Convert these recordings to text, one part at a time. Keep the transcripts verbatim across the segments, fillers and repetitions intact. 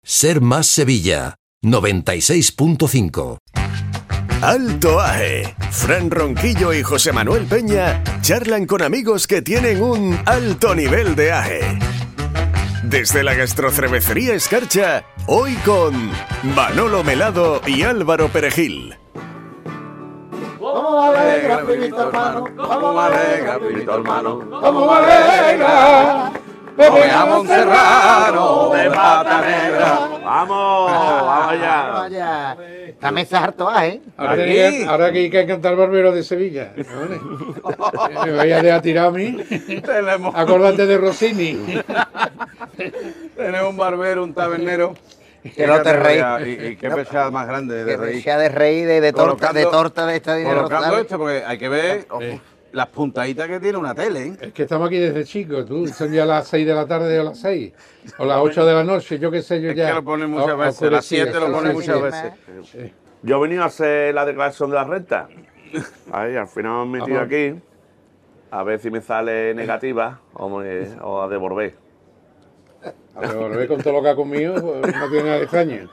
Ser Más Sevilla, noventa y seis punto cinco. Alto Aje. Fran Ronquillo y José Manuel Peña charlan con amigos que tienen un alto nivel de aje. Desde la gastrocervecería Escarcha, hoy con Manolo Melado y Álvaro Perejil. ¿Cómo me alegra, pibito hermano? ¿Cómo me alegra, pibito hermano? ¿Cómo me alegra? Bebe jamón serrano de pata negra. ¡Vamos! ¡Vamos ya! Vaya, la mesa es harto, ¿eh? Ahora que, ahora que hay que cantar Barbero de Sevilla. ¿No? Me vaya a dejar tirado a mí. Tenemos, Acordate de Rossini. tenemos un barbero, un tabernero. Que no te reí. Y, y qué pesada más grande de Que reír. sea de reír, de, de torta, Colocando- de torta de esta dinero. Colocando esto, porque hay que ver las puntaditas que tiene una tele, ¿eh? Es que estamos aquí desde chicos, tú. Son ya las seis de la tarde o las seis. O las ocho de la noche, yo qué sé, yo Es ya. que lo ponen muchas o- veces, a las oscurecido, siete lo sí, ponen sí, muchas sí. veces. Yo he venido a hacer la declaración de la renta. Ahí, al final me he metido Vamos. aquí. A ver si me sale negativa o, me- o a devolver. Pero lo ve con todo lo que ha comido, pues, no tiene nada de extraño.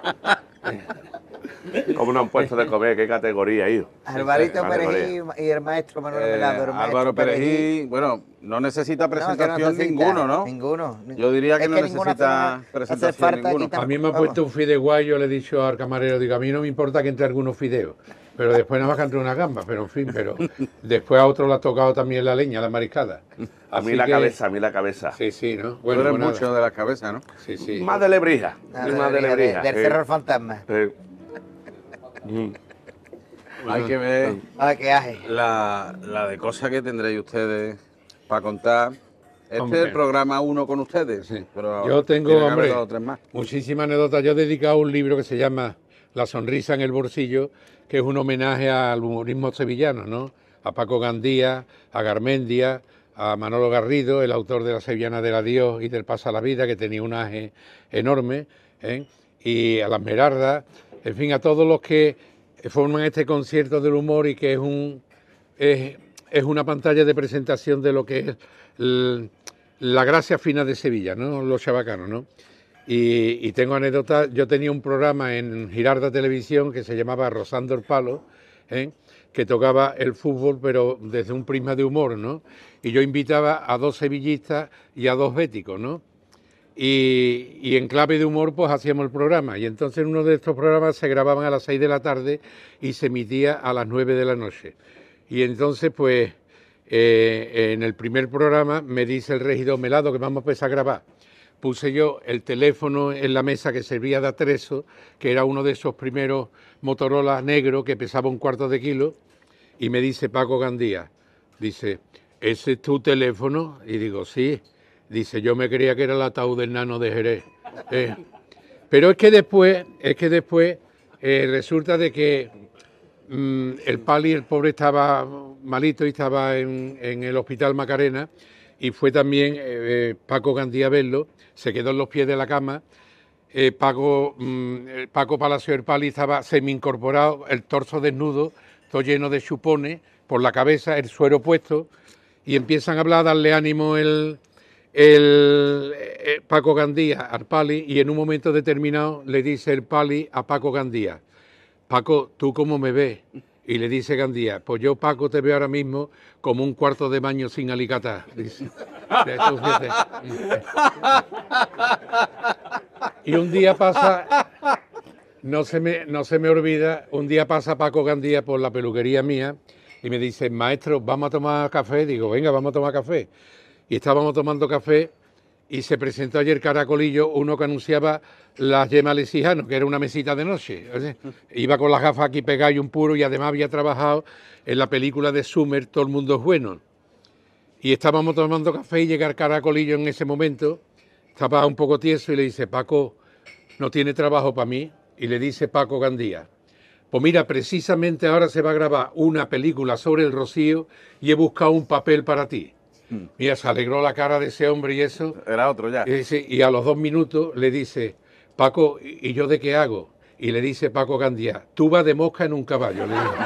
Como no han puesto de comer, qué categoría, hijo. Alvarito Categoría. Perejil y el maestro Manuel Eh, Velado. el maestro Álvaro Perejil, bueno, no necesita No, que no presentación necesita, ninguno, ¿no? Ninguno. Yo diría que Es no ninguna necesita hace- presentación hace falta ninguno. quitar- A mí me ha Vamos. puesto un fideuá y yo le he dicho al camarero, digo, a mí no me importa que entre algunos fideos, pero después nada más que entre una gamba, pero en fin, pero después a otro le ha tocado también la leña, la mariscada. A mí Así la que- cabeza, a mí la cabeza. Sí, sí, ¿no? Tú Bueno, eres pues nada. mucho de las cabezas, ¿no? Sí, sí. Más de lebrija. Ah, y más de de- de- lebrija. Del eh. Cerro del Fantasma. Eh. Mm. Hay que ver Ah, qué aje. la, la de cosas que tendréis ustedes para contar. Este Hombre. es el programa uno con ustedes. Sí. Pero Yo tengo, tiene que haber hombre, dos o tres más. muchísimas anécdotas. Yo he dedicado un libro que se llama La sonrisa en el bolsillo, que es un homenaje al humorismo sevillano, ¿no? A Paco Gandía, a Garmendia, a Manolo Garrido, el autor de La Sevillana del Adiós y del Pasa la Vida, que tenía un aje enorme, ¿eh? Y a las Merardas, en fin, a todos los que forman este concierto del humor y que es un es, es una pantalla de presentación de lo que es l- la gracia fina de Sevilla, ¿no? Los chavacanos, ¿no? Y, y tengo anécdotas. Yo tenía un programa en Girarda Televisión que se llamaba Rozando el Palo, ¿eh? Que tocaba el fútbol, pero desde un prisma de humor, ¿no? Y yo invitaba a dos sevillistas y a dos béticos, ¿no? Y, y en clave de humor pues hacíamos el programa. Y entonces uno de estos programas se grababan a las seis de la tarde y se emitía a las nueve de la noche. Y entonces pues eh, en el primer programa me dice el regidor Melado que vamos a empezar a grabar. Puse yo el teléfono en la mesa que servía de atrezo, que era uno de esos primeros Motorola negros que pesaba un cuarto de kilo, y me dice Paco Gandía, dice, ¿ese es tu teléfono? Y digo, sí. Dice, yo me creía que era el ataúd del nano de Jerez. Eh, pero es que después, es que después eh, resulta de que mm, el Pali, el pobre, estaba malito y estaba en, en el hospital Macarena, y fue también eh, Paco Gandía a verlo, se quedó en los pies de la cama. Eh, Paco, mm, eh, Paco Palacio del Pali estaba semi-incorporado, el torso desnudo, todo lleno de chupones, por la cabeza, el suero puesto, y empiezan a hablar, a darle ánimo el, el eh, Paco Gandía al Pali, y en un momento determinado le dice el Pali a Paco Gandía, Paco, ¿tú cómo me ves? Y le dice Gandía, pues yo, Paco, te veo ahora mismo como un cuarto de baño sin alicatar. Dice. Tú, fíjate. Y un día pasa, no se me, no se me olvida, un día pasa Paco Gandía por la peluquería mía y me dice, maestro, ¿vamos a tomar café? Digo, venga, vamos a tomar café. Y estábamos tomando café y se presentó ayer Caracolillo, uno que anunciaba las yemas Lesijano, que era una mesita de noche. O sea, iba con las gafas aquí pegadas y un puro, y además había trabajado en la película de Summer, Todo el mundo es bueno. Y estábamos tomando café y llega el Caracolillo en ese momento, estaba un poco tieso y le dice, Paco, ¿no tiene trabajo para mí? Y le dice Paco Gandía, pues mira, precisamente ahora se va a grabar una película sobre el Rocío y he buscado un papel para ti. Mira, se alegró la cara de ese hombre y eso. Era otro ya. Y, dice, y a los dos minutos le dice, Paco, ¿y yo de qué hago? Y le dice Paco Gandía, tú vas de mosca en un caballo. Le dijo.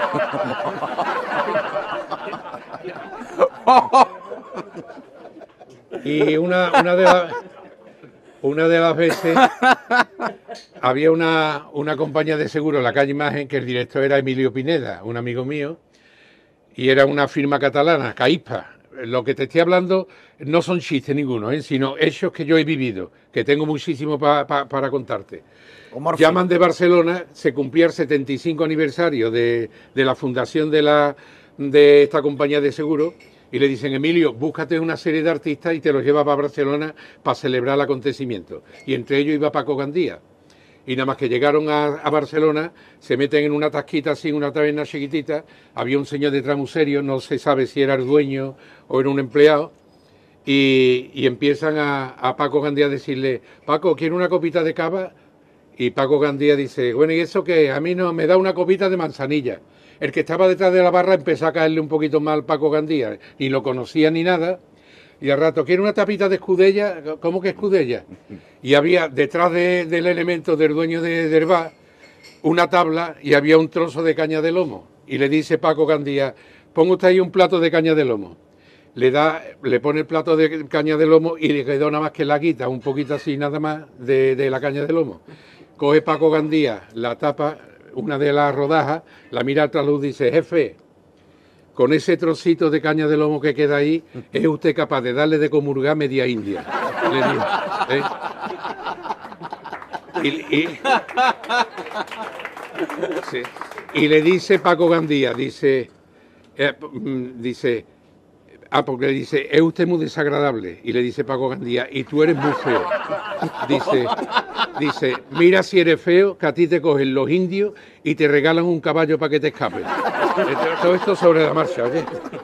Y una, una de las... una de las veces había una, una compañía de seguro en la calle Imagen, que el director era Emilio Pineda, un amigo mío, y era una firma catalana, Caispa. Lo que te estoy hablando no son chistes ninguno, ¿eh? Sino hechos que yo he vivido, que tengo muchísimo pa, pa, para contarte. Humor Llaman fino. de Barcelona, se cumplía el setenta y cinco aniversario de, de la fundación de, la, de esta compañía de seguro, y le dicen, Emilio, búscate una serie de artistas y te los lleva para Barcelona para celebrar el acontecimiento. Y entre ellos iba Paco Gandía. Y nada más que llegaron a, a Barcelona, se meten en una tasquita así, una taberna chiquitita, había un señor detrás muy serio, no se sabe si era el dueño o era un empleado, y, y empiezan a, a Paco Gandía a decirle, Paco, ¿quiere una copita de cava? Y Paco Gandía dice, bueno, ¿y eso qué? A mí no, me da una copita de manzanilla. El que estaba detrás de la barra empezó a caerle un poquito mal Paco Gandía, ni lo conocía ni nada. Y al rato, ¿quiere una tapita de escudella? ¿Cómo que escudella? Y había detrás de, del elemento del dueño de, del bar una tabla y había un trozo de caña de lomo. Y le dice Paco Gandía, ponga usted ahí un plato de caña de lomo. Le da, le pone el plato de caña de lomo y le quedó nada más que la guita, un poquito así nada más de, de la caña de lomo. Coge Paco Gandía, la tapa, una de las rodajas, la mira al trasluz y dice, jefe, con ese trocito de caña de lomo que queda ahí, ¿es usted capaz de darle de comulgar media India? Le digo, ¿eh? Y, y, sí. Y le dice Paco Gandía, dice, eh, dice, ah, porque le dice, es usted muy desagradable. Y le dice Paco Gandía, y tú eres muy feo. Dice, dice, mira si eres feo, que a ti te cogen los indios y te regalan un caballo para que te escapes. Todo esto sobre la marcha, oye.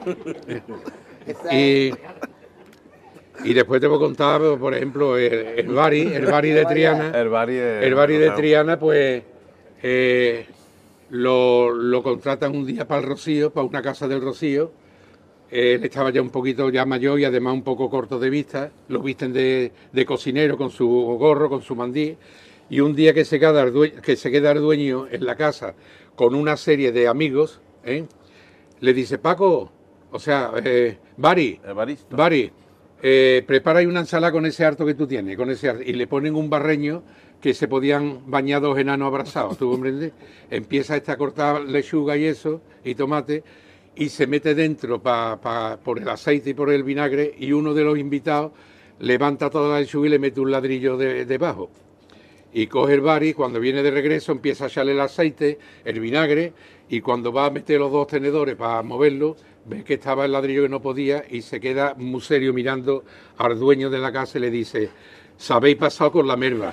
Y, y después te voy a contar, por ejemplo, el, el Bari, el Bari de Triana. El Bari, es, El Bari de Triana, pues, eh, lo, lo contratan un día para el Rocío, para una casa del Rocío. Él estaba ya un poquito ya mayor y además un poco corto de vista. Lo visten de, de cocinero con su gorro, con su mandí. Y un día que se queda el dueño, que se queda el dueño en la casa con una serie de amigos, ¿eh? Le dice, Paco, o sea, eh, Bari, Bari, eh, prepara ahí una ensalada con ese harto que tú tienes, con ese harto. Y le ponen un barreño que se podían bañar dos enanos abrazados, ¿tú comprendes? Empieza esta a cortar lechuga y eso, y tomate, y se mete dentro pa, pa, por el aceite y por el vinagre, y uno de los invitados levanta toda la lechuga y le mete un ladrillo de, debajo. Y coge el Bari, cuando viene de regreso empieza a echarle el aceite, el vinagre, y cuando va a meter los dos tenedores para moverlo, ve que estaba el ladrillo que no podía y se queda muy serio mirando al dueño de la casa y le dice, ¿sabéis pasado con la merva?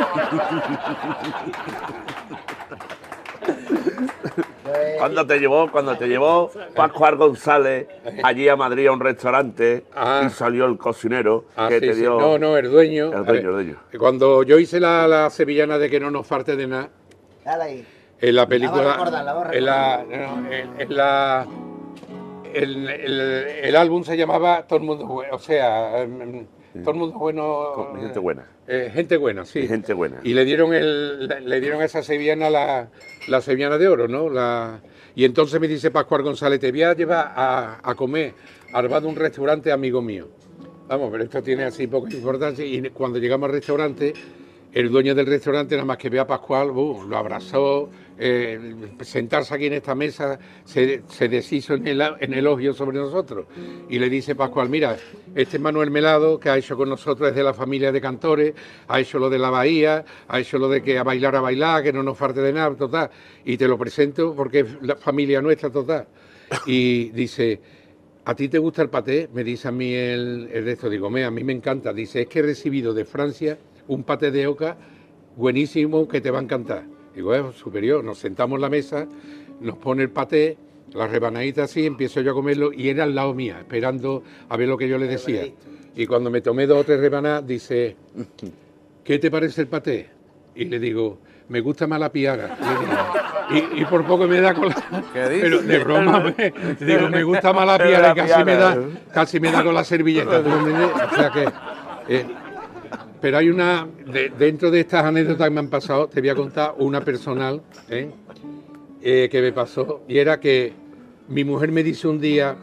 Cuando te llevó, cuando te llevó Pascual González allí a Madrid a un restaurante ah. y salió el cocinero ah, que sí, te sí. dio... No, no, el dueño. El dueño, el dueño. Cuando yo hice la, la sevillana de que no nos falte de nada, Dale ahí. en la película, La va a recordar, la va a en la, no, en, en la el, el, el álbum se llamaba Todo el mundo bueno, o sea, sí. Todo el mundo bueno, Con gente buena. Eh, gente buena, sí. Gente buena. Y le dieron el, le dieron a esa sevillana la, la sevillana de oro, ¿no? La, y entonces me dice Pascual González, te voy a llevar a, a comer al bar de un restaurante amigo mío. Vamos, pero esto tiene así poca importancia. Y cuando llegamos al restaurante, el dueño del restaurante, nada más que ve a Pascual, uh, lo abrazó, eh, sentarse aquí en esta mesa, se, se deshizo en, el, en elogio sobre nosotros. Y le dice Pascual, mira, este es Manuel Melado, que ha hecho con nosotros desde la familia de cantores, ha hecho lo de la Bahía, ha hecho lo de que a bailar, a bailar, que no nos falte de nada, total. Y te lo presento porque es la familia nuestra, total. Y dice, ¿a ti te gusta el paté? Me dice a mí el, el resto. Digo, me, a mí me encanta. Dice, es que he recibido de Francia un paté de oca buenísimo que te va a encantar. Digo, es superior. Nos sentamos en la mesa, nos pone el paté, las rebanaditas así, empiezo yo a comerlo y era al lado mía, esperando a ver lo que yo le decía. Y cuando me tomé dos o tres rebanadas, dice, ¿qué te parece el paté? Y le digo, me gusta más la piara. Y, y por poco me da con la... Pero de broma, me, digo, me gusta más la piara y casi me da, casi me da con la servilleta. ¿Tú me entiendes? O sea que... Eh, pero hay una, de, dentro de estas anécdotas que me han pasado, te voy a contar una personal ¿eh? Eh, que me pasó, y era que mi mujer me dice un día,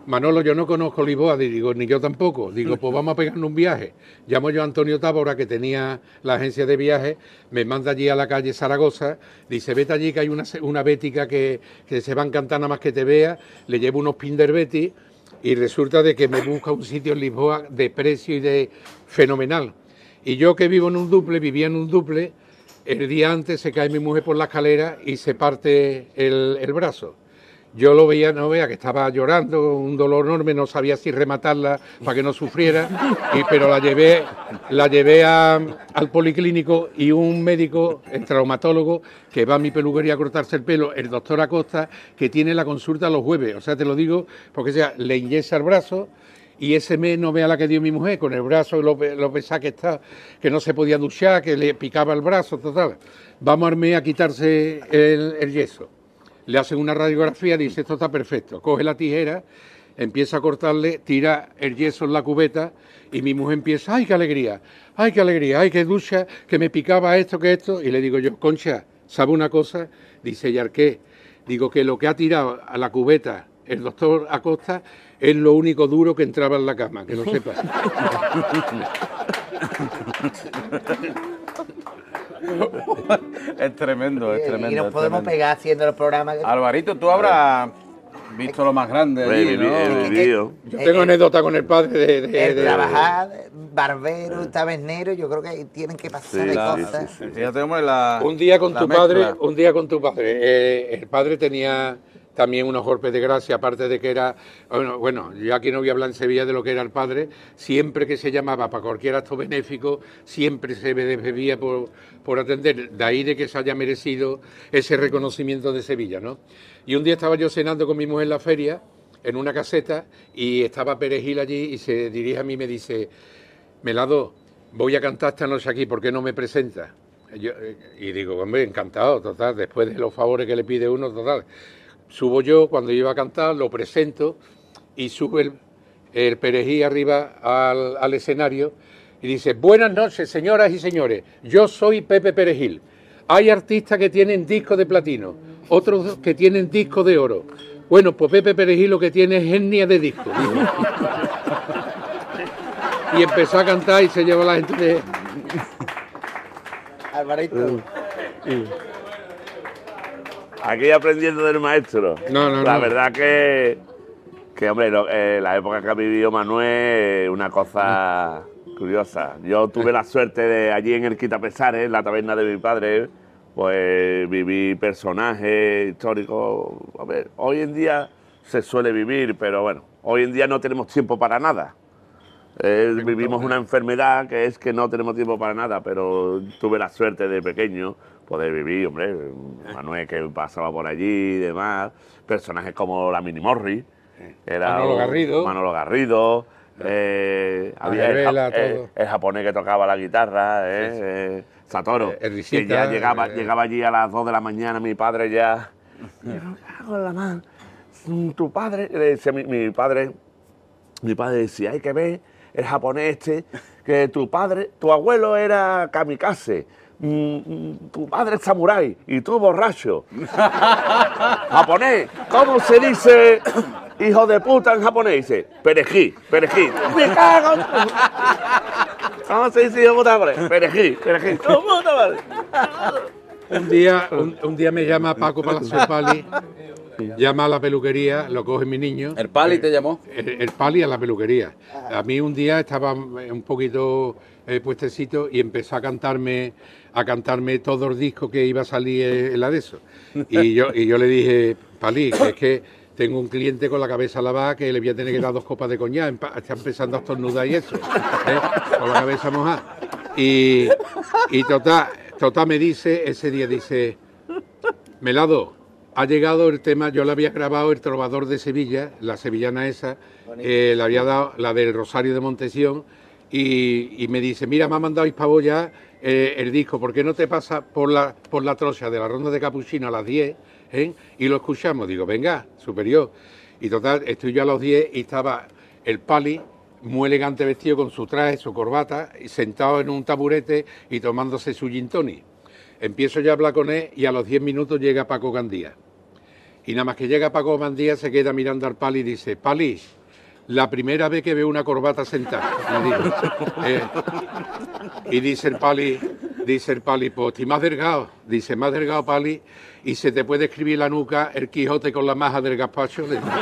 Manolo, yo no conozco Lisboa, digo, ni yo tampoco. Digo, pues vamos a pegarnos un viaje. Llamo yo a Antonio Tábora, que tenía la agencia de viajes, me manda allí a la calle Zaragoza, dice, vete allí que hay una, una bética que, que se va a encantar nada más que te vea, le llevo unos Pinder Betty y resulta de que me busca un sitio en Lisboa de precio y de fenomenal. Y yo que vivo en un duple, vivía en un duple, el día antes se cae mi mujer por la escalera y se parte el, el brazo. Yo lo veía, no vea, que estaba llorando, un dolor enorme, no sabía si rematarla para que no sufriera, y, pero la llevé, la llevé a, al policlínico y un médico, el traumatólogo, que va a mi peluquería a cortarse el pelo, el doctor Acosta, que tiene la consulta los jueves. O sea, te lo digo porque sea, le inyesa el brazo y ese mes no vea la que dio mi mujer, con el brazo, lo, lo pesada que está, que no se podía duchar, que le picaba el brazo, total. Vamos al mes a quitarse el, el yeso. Le hacen una radiografía, dice, esto está perfecto. Coge la tijera, empieza a cortarle, tira el yeso en la cubeta y mi mujer empieza, ¡ay, qué alegría! ¡Ay, qué alegría! ¡Ay, qué ducha! Que me picaba esto, que esto. Y le digo yo, Concha, ¿sabe una cosa? Dice, ¿y qué? Digo que lo que ha tirado a la cubeta el doctor Acosta es lo único duro que entraba en la cama, que lo sepa. Es tremendo, es tremendo. Y nos es podemos tremendo. pegar haciendo los programas. Alvarito, tú habrás visto lo más grande He allí, vivi- ¿no? he vivido. Yo tengo anécdota con el padre de... de- El de- trabajar, barbero, tabernero, yo creo que tienen que pasar Sí, de sí, cosas. sí, sí. Fíjate cómo es la. Un día con la tu mezcla. padre, un día con tu padre. Eh, el padre tenía también unos golpes de gracia, aparte de que era, bueno, bueno, yo aquí no voy a hablar en Sevilla de lo que era el padre, siempre que se llamaba para cualquier acto benéfico, siempre se debía por, por atender, de ahí de que se haya merecido ese reconocimiento de Sevilla, ¿no? Y un día estaba yo cenando con mi mujer en la feria, en una caseta, y estaba Perejil allí y se dirige a mí y me dice, Melado, voy a cantar esta noche aquí, ¿por qué no me presenta? Yo, y digo, hombre, encantado, total, después de los favores que le pide uno, total. Subo yo, cuando iba a cantar, lo presento y sube el, el Perejil arriba al, al escenario y dice, buenas noches, señoras y señores, yo soy Pepe Perejil. Hay artistas que tienen discos de platino, otros que tienen discos de oro. Bueno, pues Pepe Perejil lo que tiene es hernia de disco. Y empezó a cantar y se llevó a la gente de... Alvarito. Aquí aprendiendo del maestro. No, no, La no. verdad que, que hombre, lo- eh, la época que ha vivido Manuel es una cosa curiosa. Yo tuve la suerte de allí en el Quitapesares, en la taberna de mi padre, pues viví personajes históricos. A ver, hoy en día se suele vivir, pero bueno, hoy en día no tenemos tiempo para nada. Eh, vivimos una enfermedad que es que no tenemos tiempo para nada, pero tuve la suerte de pequeño poder vivir, hombre, Manuel que pasaba por allí y demás, personajes como la Mini Morri, era Manolo un- Garrido. Manolo Garrido, eh, había el, Vela, ja- eh, todo. el japonés que tocaba la guitarra, eh, eh, Satoru, Eh, el que Risita, ya llegaba, eh. llegaba allí a las dos de la mañana, mi padre ya, me cago en la mano, tu padre, le decía mi, mi padre, mi padre decía, hay que ver el japonés este, que tu padre, tu abuelo era kamikaze, mm, mm, tu padre es samurái y tú borracho. Japonés, ¿cómo se dice hijo de puta en japonés? Dice, perejil, perejil. Me cago en tu- ¿Cómo se dice hijo de puta en japonés? Perejil, perejil. Tu puta madre. Un día, un, un día me llama Paco Palacio Pali, llama a la peluquería, lo coge mi niño. ¿El Pali te llamó? El, el Pali a la peluquería. A mí un día estaba un poquito eh, puestecito y empezó a cantarme a cantarme todos los discos que iba a salir en la de eso. Y yo, y yo le dije, Pali, que es que tengo un cliente con la cabeza lavada que le voy a tener que dar dos copas de coñac, empa- está empezando a estornudar y eso, ¿eh? Con la cabeza mojada. Y, y total, total me dice, ese día dice, Melado, ha llegado el tema, yo le había grabado El Trovador de Sevilla, la sevillana esa, eh, le había dado la del Rosario de Montesión, y, y me dice, mira, me ha mandado Hispavo ya eh, el disco, ¿por qué no te pasa por la, por la trocha de la Ronda de Capuchino a las diez, eh, y lo escuchamos? Digo, venga, superior. Y total, estoy yo a las diez y estaba el Pali, muy elegante vestido con su traje, su corbata, y sentado en un taburete y tomándose su gin tonic. Empiezo ya a hablar con él y a los diez minutos llega Paco Gandía. Y nada más que llega Paco Mandía, se queda mirando al Pali y dice, Pali, la primera vez que veo una corbata sentada. Le digo, eh, y dice el Pali, dice el Pali, pues estoy más delgado. Dice, más delgado, Pali, y se te puede escribir en la nuca el Quijote con la maja del gazpacho.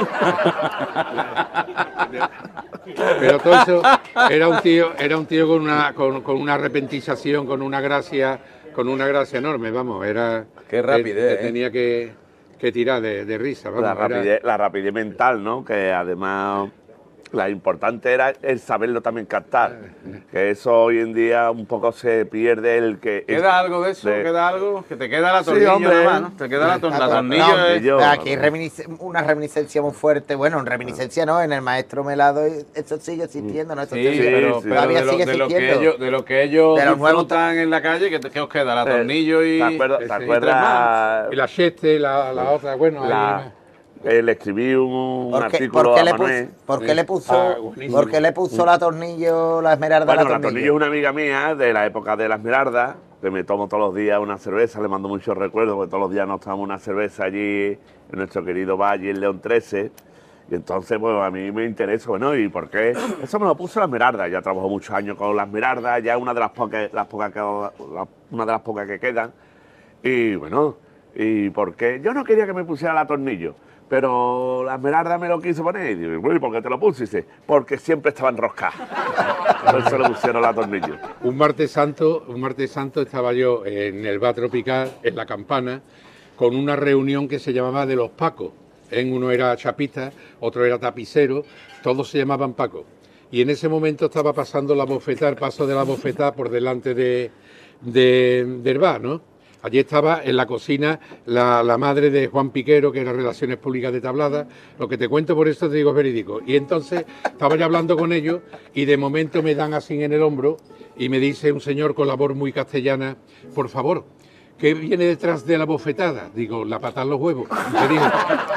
Pero todo eso era un tío, era un tío con una, con, con una repentización, con una gracia, con una gracia enorme, vamos, era. Qué rapidez, que, que tenía que, que tirar de, de risa, vamos. La era- rapidez, la rapidez mental, ¿no? Que además la importante era el saberlo también captar. Que eso hoy en día un poco se pierde el que. ¿Queda algo de eso? de- ¿Queda algo? Que te queda la Sí, tornillo hombre. nada más, ¿no? Te queda la, tor- la La tornillo. tornillo, es- tornillo. Aquí hay reminisc- una reminiscencia muy fuerte. Bueno, reminiscencia no, en el maestro Melado eso sigue existiendo, ¿no? Eso Sí, sigue- pero, sí. pero todavía de, lo, sigue de lo que existiendo. ellos, de lo que ellos De los nuevos disfrutan en la calle, ¿qué, te- qué os queda? La tornillo y... ¿Te acuerdas? ¿Te Sí, acuerdas? Y la Cheste, la, la otra, bueno, la- ahí- eh, le escribí un, un ¿Por qué, artículo por qué a le Manuel. puso, por qué le puso, Ah, buenísimo. por qué le puso la tornillo, la esmeralda Bueno, a la la tornillo tornillo? es una amiga mía de la época de las Esmeraldas, que me tomo todos los días una cerveza, le mando muchos recuerdos, porque todos los días nos tomamos una cerveza allí en nuestro querido Valle, en León trece. Y entonces, pues a mí me interesa, bueno, ¿y por qué? Eso me lo puso la Esmeralda, ya trabajo muchos años con la Esmeralda, ya es una de las pocas, las pocas que, la- una de las pocas que quedan. Y bueno, ¿y por qué? Yo no quería que me pusiera la tornillo. Pero la Esmeralda me lo quiso poner y digo, bueno, ¿y por qué te lo puse? Y dice, porque siempre estaba enroscada. Entonces le pusieron la tornillo. Un martes santo, un martes santo estaba yo en el bar Tropical, en La Campana, con una reunión que se llamaba de los Pacos. En uno era chapista, otro era tapicero, todos se llamaban Paco. Y en ese momento estaba pasando la bofetada, el paso de la bofetada por delante de, de- del bar, ¿no? Allí estaba en la cocina la, la madre de Juan Piquero, que era Relaciones Públicas de Tablada. Lo que te cuento por esto te digo es verídico. Y entonces estaba yo hablando con ellos y de momento me dan así en el hombro y me dice un señor con la voz muy castellana, por favor, ¿qué viene detrás de la bofetada? Digo, la patada en los huevos. Me dijo.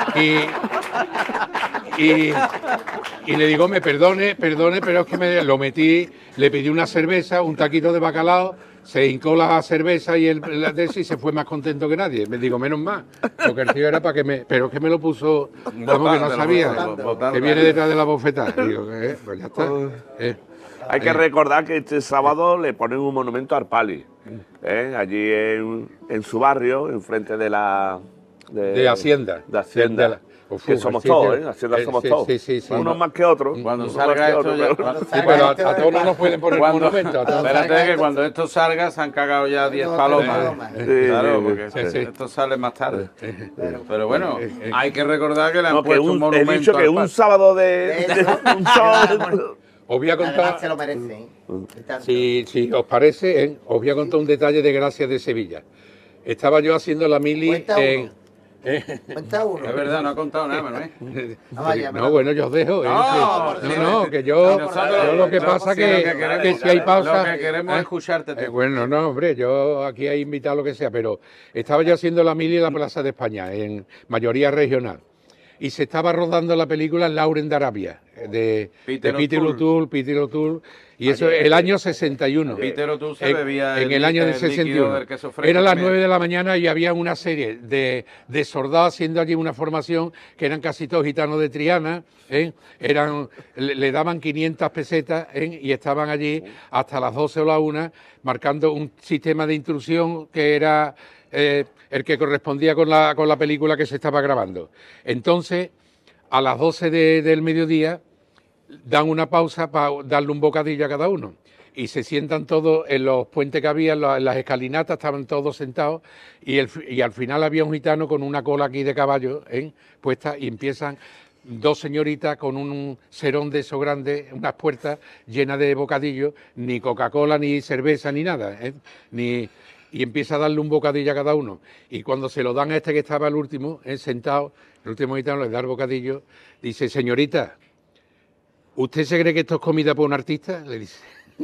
Y, y, y le digo, me perdone, perdone, pero es que me lo metí, le pedí una cerveza, un taquito de bacalao, se hincó la cerveza y el la de ese y se fue más contento que nadie. Me digo, menos mal, porque el tío era para que me... Pero es que me lo puso, como que no sabía, que viene detrás de la bofetada. Digo, eh, pues ya está. Eh. Hay que recordar que este sábado le ponen un monumento al Pali, ¿eh? Allí en, en su barrio, enfrente de la... De Hacienda. De Hacienda. De la- Uf, que uf, somos sí, todos, sí. ¿eh? Hacienda Eh, somos sí, todos. sí, sí, sí. Unos más que otros. Cuando unos salga más que esto otros, ya- pero- cuando Sí, pero a, a todos no nos pueden poner Cuando- monumento. A todos. Espérate que cuando esto salga se han cagado ya diez No, palomas. palomas. Sí, Claro, sí, porque sí, sí. esto sale más tarde. Pero bueno, hay que recordar que le han No, que puesto un- un he monumento dicho que al un Pali. sábado de... De- de- un sábado de- Os voy a La verdad contar, se lo merece, ¿eh? Tanto. si, si os parece, ¿eh? Os voy a contar un detalle de Gracia de Sevilla. Estaba yo haciendo la mili Cuenta en... uno. Cuenta uno. Es verdad, no ha contado nada, Manuel. Ah, vaya, No, bueno, yo os dejo. ¿eh? No, Sí. sí. no, no, que yo, Nosotros- yo lo que no, pasa sí, que, lo que queremos- que si hay pausa... Lo que queremos ¿eh? es escucharte. Eh, tú. bueno, no, hombre, yo aquí hay invitado lo que sea, pero estaba yo haciendo la mili en la Plaza de España, en mayoría regional. Y se estaba rodando la película Lauren de Arabia, de Peter de Peter O'Toole. O'Toole, Peter O'Toole, y eso es el año sesenta y uno. Peter O'Toole se En- bebía en el el año lí- del el sesenta y líquido uno. del queso fresco Era las también. nueve de la mañana y había una serie de, de soldados haciendo allí una formación que eran casi todos gitanos de Triana, ¿eh? Eran, le, le daban quinientas pesetas, ¿eh? Y estaban allí hasta las doce o la una marcando un sistema de intrusión que era eh, el que correspondía con la, con la película que se estaba grabando. Entonces, a las doce de- del mediodía dan una pausa para darle un bocadillo a cada uno. Y se sientan todos en los puentes que había, en la- en las escalinatas, estaban todos sentados y, el, y al final había un gitano con una cola aquí de caballo, ¿eh? Puesta, y empiezan dos señoritas con un serón de eso grande, unas puertas llenas de bocadillos, ni Coca-Cola, ni cerveza, ni nada, ¿eh? Ni, y empieza a darle un bocadillo a cada uno. Y cuando se lo dan a este que estaba el último, ¿eh? Sentado, el último gitano le da el bocadillo, dice, señorita, ¿usted se cree que esto es comida para un artista? Le dice.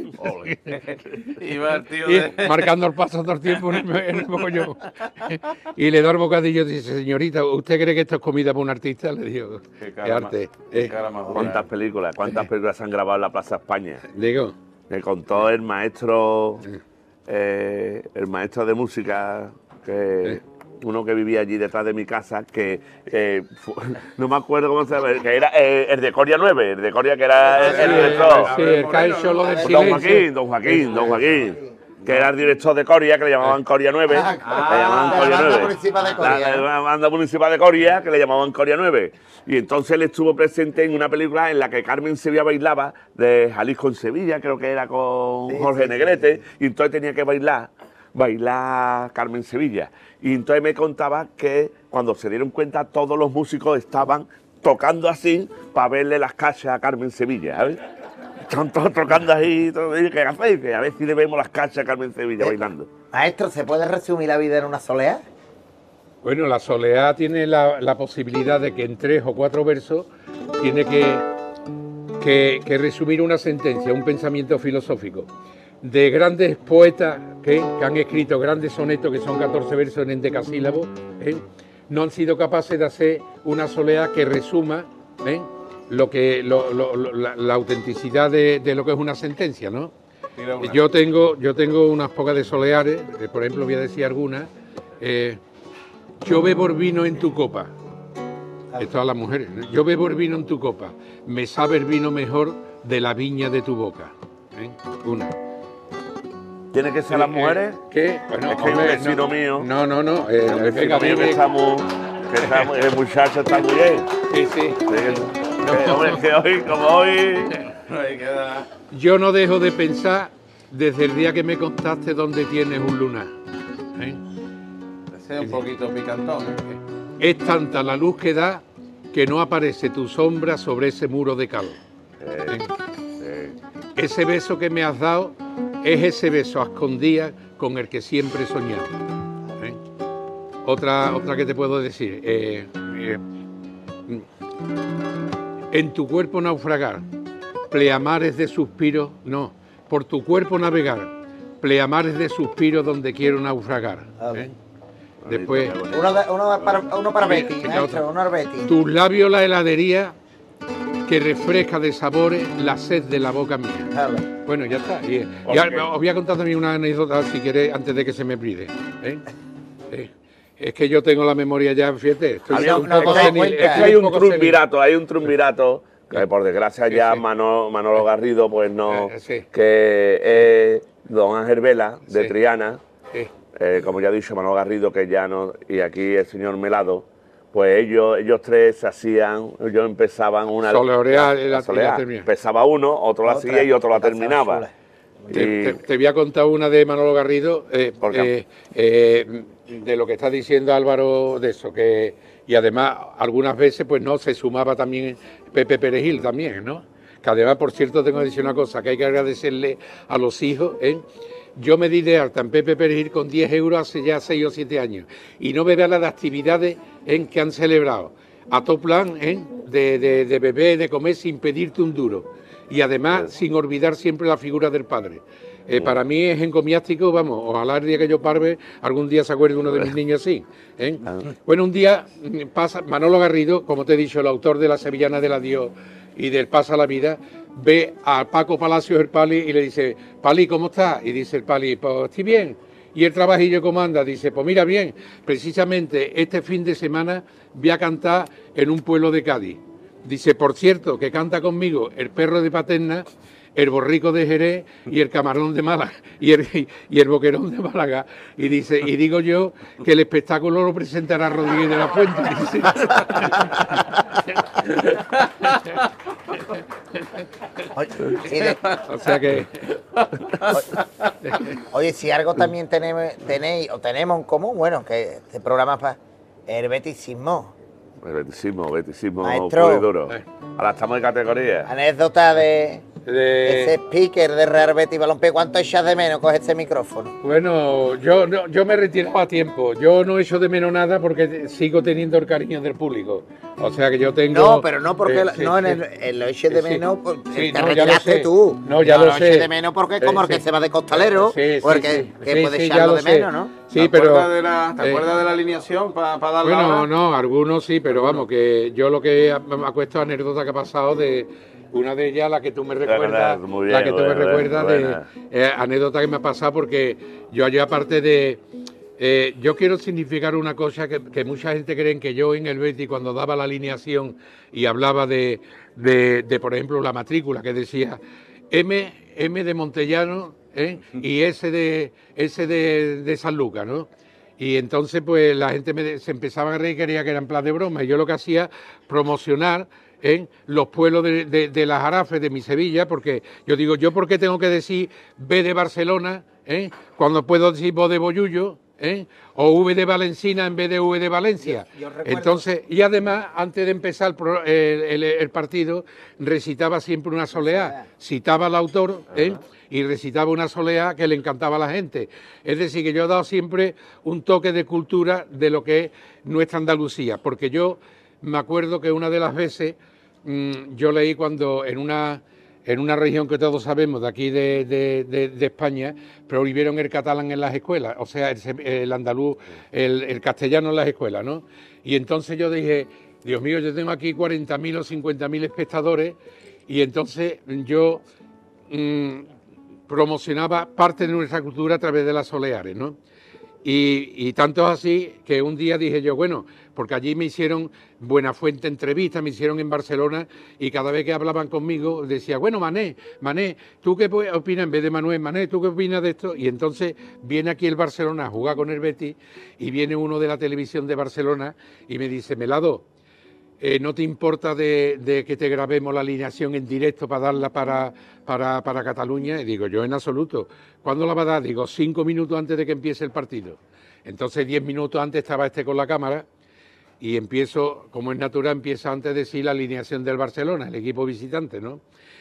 Iba el tío Y de... marcando el paso todo el tiempo en el, en el mogollón. Y le da el bocadillo y dice, señorita, ¿usted cree que esto es comida para un artista? Le digo, Qué qué cara arte. más- qué eh. cara más ¿Cuántas películas? ¿Cuántas películas se han grabado en la Plaza España? Digo, Me contó el maestro, eh, el maestro de música que, uno que vivía allí detrás de mi casa, que eh, fu- no me acuerdo cómo se llama, que era eh, el de Coria nueve, el de Coria que era el, el director. Sí, el Cae Solo del Don Silencio. Joaquín, don Joaquín, don Joaquín, que era el director de Coria, que le llamaban Coria nueve. Ah, le llamaban de la Coria banda nueve. municipal de Coria. La, la banda municipal de Coria, que le llamaban Coria nueve. Y entonces él estuvo presente en una película en la que Carmen Sevilla bailaba, de Jalisco en Sevilla, creo que era con Sí, Jorge sí, Negrete, y entonces tenía que bailar, bailar Carmen Sevilla. Y entonces me contaba que cuando se dieron cuenta todos los músicos estaban tocando así para verle las cachas a Carmen Sevilla, ¿sabes? Están todos tocando ahí, todo, y ¿qué hacéis? Que a ver si le vemos las cachas a Carmen Sevilla Eh, bailando. Maestro, ¿se puede resumir la vida en una soleá? Bueno, la soleá tiene la, la posibilidad de que en tres o cuatro versos tiene que, que, que resumir una sentencia, un pensamiento filosófico. De grandes poetas que, que han escrito grandes sonetos, que son catorce versos en endecasílabos, ¿eh? no han sido capaces de hacer una soleá que resuma ¿eh? lo que, lo, lo, lo, la, la autenticidad de, de lo que es una sentencia, ¿no? Yo tengo, yo tengo unas pocas de soleares, eh, por ejemplo, voy a decir algunas. Eh, yo bebo el vino en tu copa. Esto a las mujeres. ¿no? Yo bebo el vino en tu copa. Me sabe el vino mejor de la viña de tu boca. ¿eh? Una. ¿Tiene que ser las Eh, mujeres? ¿Qué? Bueno, Es que hay un hombre, vecino no, mío. No, no, no. eh, El venga, vecino mío que dime. está muy- que está muy- el muchacho está muy bien. Sí, sí. Que, que, hombre, que hoy, como hoy... Yo no dejo de pensar desde el día que me contaste dónde tienes un lunar. ¿eh? Ese es un poquito picantón. ¿eh? Es tanta la luz que da que no aparece tu sombra sobre ese muro de cal. Eh, ¿eh? Ese beso que me has dado es ese beso a escondidas con el que siempre he soñado. ¿eh? Otra, otra que te puedo decir. eh, eh, en tu cuerpo naufragar, pleamares de suspiros, no, por tu cuerpo navegar, pleamares de suspiros donde quiero naufragar. ¿eh? Después, Uno, de- uno, de para, uno para Mira, Betty, mira maestro, otra. uno para Betty. tus labios la heladería que refresca de sabores la sed de la boca mía. Dale. Bueno, ya está. Y, ya, Ok. os voy a contar también una anécdota, si queréis, antes de que se me pide. ¿eh? Eh, Es que yo tengo la memoria ya, fíjate. Estoy Había un un- poco no, no, senil, cuenta. estoy Es que hay un poco senil. triunvirato, hay un triunvirato que por desgracia Sí, ya sí. Manolo, Manolo Garrido pues no, Eh, sí. que es don Ángel Vela de Sí. Triana, Sí. eh, como ya he dicho Manolo Garrido que ya no, y aquí el señor Melado, pues ellos, ellos tres se hacían, ellos empezaban una Soleorear y la- y la solear. terminaba. Empezaba uno, otro la Otra. hacía y otro la Otra terminaba. sola. Te, Y- te- te voy a contar una de Manolo Garrido, eh, ¿Por qué? eh, eh, de lo que está diciendo Álvaro de eso, que y además algunas veces pues no se sumaba también Pepe Perejil también, ¿no? Que además, por cierto, tengo que decir una cosa, que hay que agradecerle a los hijos, ¿eh? Yo me di de alta en Pepe Perejil con diez euros hace ya seis o siete años y no me vean las actividades en que han celebrado. A todo plan, ¿eh? de, de, de beber, de comer sin pedirte un duro. Y además sin olvidar siempre la figura del padre. Eh, para mí es encomiástico, vamos, ojalá el día que yo parve, algún día se acuerde uno de mis niños así. ¿eh? Bueno, un día mm, pasa, Manolo Garrido, como te he dicho, el autor de La Sevillana del Adiós y del Pasa la Vida, ve a Paco Palacios el Pali y le dice, Pali, ¿cómo estás? Y dice el Pali, pues estoy bien. Y el trabajillo cómo anda, dice, pues mira bien, precisamente este fin de semana voy a cantar en un pueblo de Cádiz. Dice, por cierto, que canta conmigo el perro de Paterna, el borrico de Jerez y el camarón de Málaga y el, y el boquerón de Málaga. Y dice, y digo yo que el espectáculo lo presentará Rodríguez de la Fuente. Dice. Oye, y de- O sea que oye, si algo también tenemos, tenéis o tenemos en común, bueno, que este programa es para el beticismo. El betisismo, betisismo Maestro. puro y duro. Ahora estamos de categoría. Anécdota de de- ese speaker de Real Betis Balompié. ¿Cuánto echas de menos coge este micrófono? Bueno, yo, no- yo me retiraba a tiempo. Yo no echo de menos nada porque sigo teniendo el cariño del público. O sea que yo tengo... No, pero no porque eh, la- sí, no en sí. el, en lo eches de Sí. menos, por- Sí, te no, ya lo retiraste sé. tú. No, ya lo eches sé. de menos porque Eh, como el que sí. se va de costalero, Sí, sí, porque sí. que Sí, puede sí, ya echarlo lo de sé. menos, ¿no? Sí, ¿Te pero... acuerdas de la, ¿te eh, acuerdas de la alineación para darla Bueno, ahora? no, algunos sí, pero vamos, que yo lo que me acuesto anécdota que ha pasado de una de ellas, la que tú me recuerdas, verdad, muy bien, la que tú me buena, recuerdas buena. de eh, anécdota que me ha pasado porque yo allí aparte de Eh, yo quiero significar una cosa que, que mucha gente cree que yo en el Betis, cuando daba la alineación y hablaba de, de, de por ejemplo, la matrícula, que decía M, M de Montellano, ¿eh? y S de, S de, de San Lucas, ¿no? Y entonces pues la gente me, se empezaba a reír y creía que era en plan de broma. Y yo lo que hacía, promocionar en los pueblos de, de, de las Jarafes, de mi Sevilla, porque yo digo, ¿yo por qué tengo que decir B de Barcelona, ¿eh? cuando puedo decir B de Bollullo? ¿Eh? O V de Valencina en vez de V de Valencia. Yo, yo Entonces, y además, antes de empezar el, el, el partido, recitaba siempre una soleá, citaba al autor, ¿eh? y recitaba una soleá que le encantaba a la gente. Es decir, que yo he dado siempre un toque de cultura de lo que es nuestra Andalucía, porque yo me acuerdo que una de las veces mmm, yo leí cuando en una en una región que todos sabemos, de aquí de, de, de, de España, prohibieron el catalán en las escuelas, o sea, el, el andaluz, el, el castellano en las escuelas, ¿no? Y entonces yo dije, Dios mío, yo tengo aquí cuarenta mil o cincuenta mil espectadores, y entonces yo mmm, promocionaba parte de nuestra cultura a través de las soleares, ¿no? Y, y tanto es así que un día dije yo, bueno, porque allí me hicieron Buenafuente entrevistas, me hicieron en Barcelona, y cada vez que hablaban conmigo decía, bueno, Mané, Mané, ¿tú qué opinas? En vez de Manuel, Mané, ¿tú qué opinas de esto? Y entonces viene aquí el Barcelona a jugar con el Betis, y viene uno de la televisión de Barcelona y me dice, Melado, Eh, ¿no te importa de, de que te grabemos la alineación en directo para darla para, para, para Cataluña? Y digo, yo en absoluto. ¿Cuándo la va a dar? Digo, cinco minutos antes de que empiece el partido. Entonces, diez minutos antes estaba este con la cámara y empiezo, como es natural, empieza antes de decir la alineación del Barcelona, el equipo visitante, ¿no?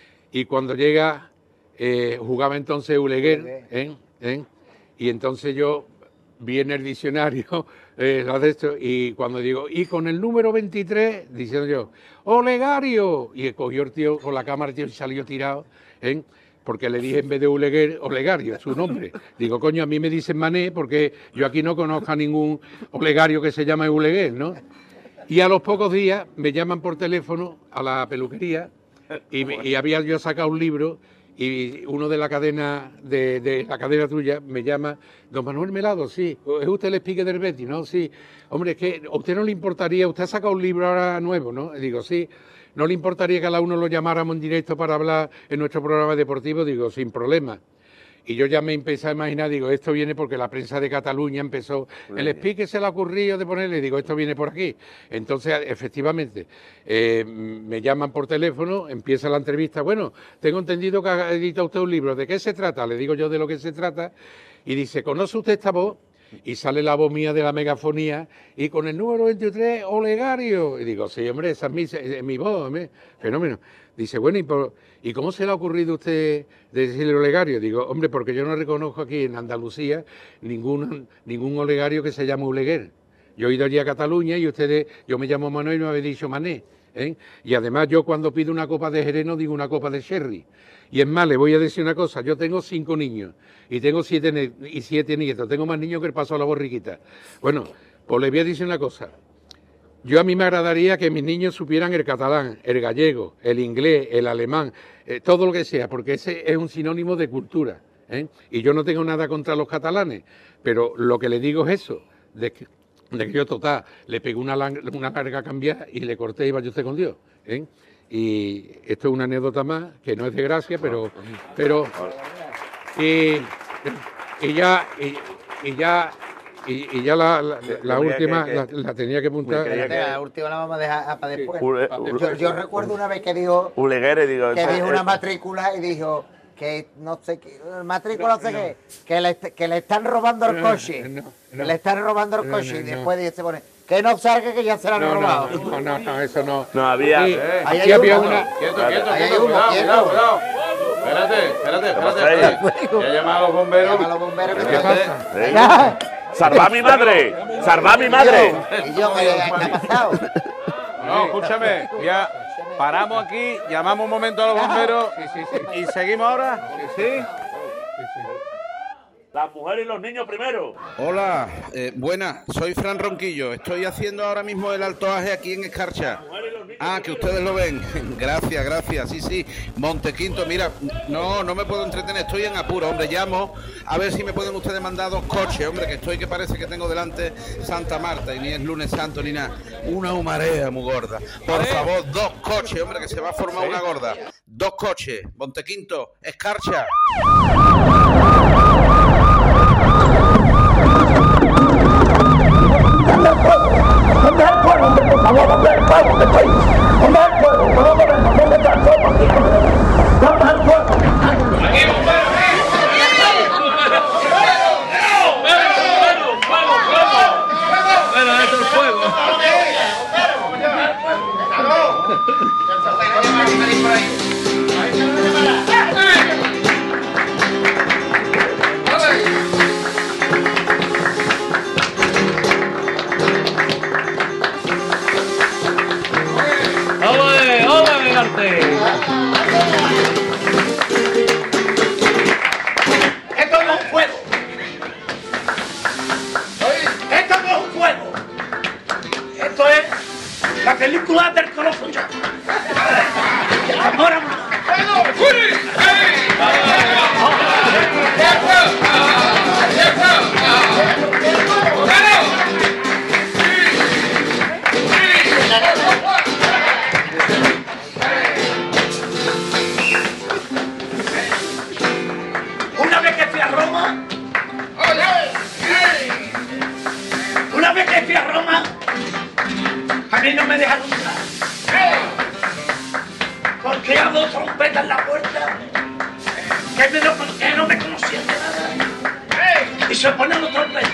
Y cuando llega, eh, jugaba entonces Uleguer, ¿eh? ¿eh? Y entonces yo vi en el diccionario eh, la de esto, y cuando digo, y con el número veintitrés, diciendo yo, Olegario, y cogió el tío con la cámara, el tío salió tirado, ¿eh? porque le dije en vez de Uleguer, Olegario, su nombre. Digo, coño, a mí me dicen Mané, porque yo aquí no conozco a ningún Olegario que se llame Uleguer, ¿no? Y a los pocos días me llaman por teléfono a la peluquería, y, y había yo sacado un libro, y uno de la cadena de, de la cadena tuya me llama, don Manuel Melado, sí, ¿es usted el speaker del Betis? No, sí, hombre, es que a usted no le importaría, usted ha sacado un libro ahora nuevo, ¿no? Y digo, sí, ¿no le importaría que a la uno lo llamáramos en directo para hablar en nuestro programa deportivo? Digo, sin problema. Y yo ya me empecé a imaginar, digo, esto viene porque la prensa de Cataluña empezó, el speaker se le ha ocurrido de ponerle, digo, esto viene por aquí. Entonces, efectivamente, eh, me llaman por teléfono, empieza la entrevista, bueno, tengo entendido que ha editado usted un libro, ¿de qué se trata? Le digo yo de lo que se trata, y dice, ¿conoce usted esta voz? Y sale la voz mía de la megafonía, y con el número veintitrés, Olegario. Y digo, sí, hombre, esa es mi, es mi voz, hombre. Fenómeno. Dice, bueno, ¿y, por, ¿y cómo se le ha ocurrido a usted decirle Olegario? Digo, hombre, porque yo no reconozco aquí en Andalucía ningún, ningún Olegario que se llame Uleguer. Yo he ido allí a Cataluña y ustedes, yo me llamo Manuel y me habéis dicho Mané. ¿eh? Y además yo cuando pido una copa de Jerez no digo una copa de sherry. Y es más, le voy a decir una cosa, yo tengo cinco niños y tengo siete, ne y siete nietos, tengo más niños que el paso a la borriquita. Bueno, pues le voy a decir una cosa, yo a mí me agradaría que mis niños supieran el catalán, el gallego, el inglés, el alemán, eh, todo lo que sea, porque ese es un sinónimo de cultura, ¿eh? Y yo no tengo nada contra los catalanes, pero lo que le digo es eso, de que, de que yo total, le pegué una, una larga cambiada y le corté y vaya usted con Dios, ¿eh? Y esto es una anécdota más, que no es de gracia, pero... pero y, y ya... Y, y ya Y, y ya la, la, la última que, que, la, la tenía que apuntar. Que, la última la vamos a dejar para después. Ule, ule, yo, yo recuerdo una vez que dijo Uleguer, digo, que dijo una matrícula y dijo que no sé qué, matrícula no, no sé no. qué, que le, que le están robando el coche, no, no, no. que le están robando el coche no, no, y después no. se pone que no salga que ya se lo han no, robado. No, no, no, eso no. No había. Sí, eh. Ahí hay había uno. una. Quieto, quieto, quieto, cuidado, cuidado, cuidado. Espérate, espérate, espérate. Ya llama a los bomberos. Llama a los bomberos que ¿Qué pasa? ¿Eh? ¡Salva a mi madre! ¡Salva a mi madre! Y yo, ¿qué ha pasado? No, escúchame, ya paramos aquí, llamamos un momento a los bomberos sí, sí, sí. y seguimos ahora. ¿Sí? Sí, sí. Las mujeres y los niños primero. Hola, eh, buenas, soy Fran Ronquillo. Estoy haciendo ahora mismo el altoaje aquí en Escarcha. Ah, que ustedes lo ven. Gracias, gracias. Sí, sí. Montequinto, mira, no, no me puedo entretener. Estoy en apuro, hombre. Llamo a ver si me pueden ustedes mandar dos coches, hombre, que estoy que parece que tengo delante Santa Marta y ni es lunes santo ni nada. Una humarea muy gorda. Por favor, dos coches, hombre, que se va a formar una gorda. Dos coches. Montequinto, escarcha. Esto no es un fuego. Esto no es un fuego. Esto es la película del corazón ya. Ahora una vez que fui a Roma, una vez que fui a Roma, a mí no me dejaron entrar. Porque había dos trompetas en la puerta que, me no, que no me conocían de nada. Y se ponen los trompetas.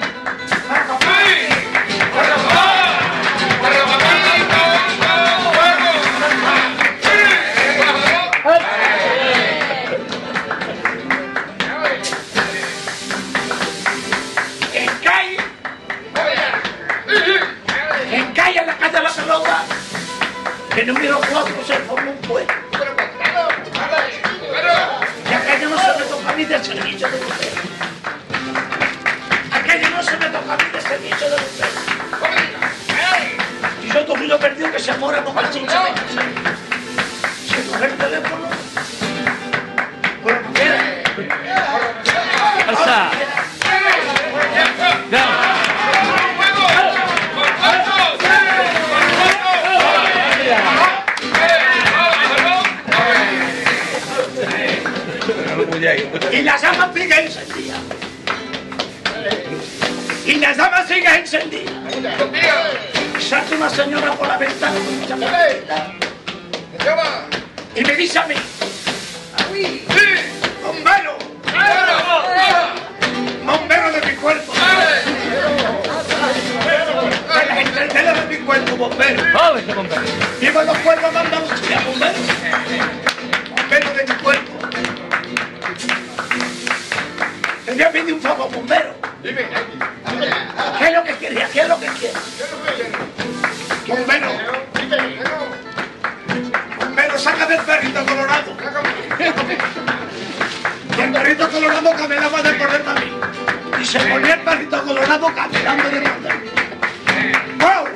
En calle, en calle, en la calle de la pelota, el número cuatro se formó un pueblo. Y aquello no se me toca a mí del servicio de ustedes. Aquello no se me toca a mí del servicio de ustedes. Y yo tuve lo perdido que se amora con la chincha de casa. Se coge el teléfono. Bueno, mira. ¡Alza! Y la llama sigue encendida. Y la llama sigue encendida. Salta una señora por la ventana con mucha felicidad. Y me dice a mí: ¡bombero! ¡Bombero de mi cuerpo! ¡De las entretelas de mi cuerpo, bombero! ¡Vivo en los cuerpos mandando a bombero! ¡Bombero de mi cuerpo! Te pedí un favor, bombero. Dime, ¿qué es lo que quería? ¿Qué es lo que quieres? Bombero. Bombero, saca del perrito colorado. Y el perrito colorado caminaba de correr a mí. Y se ponía el perrito colorado caminando de correr. ¡Wow!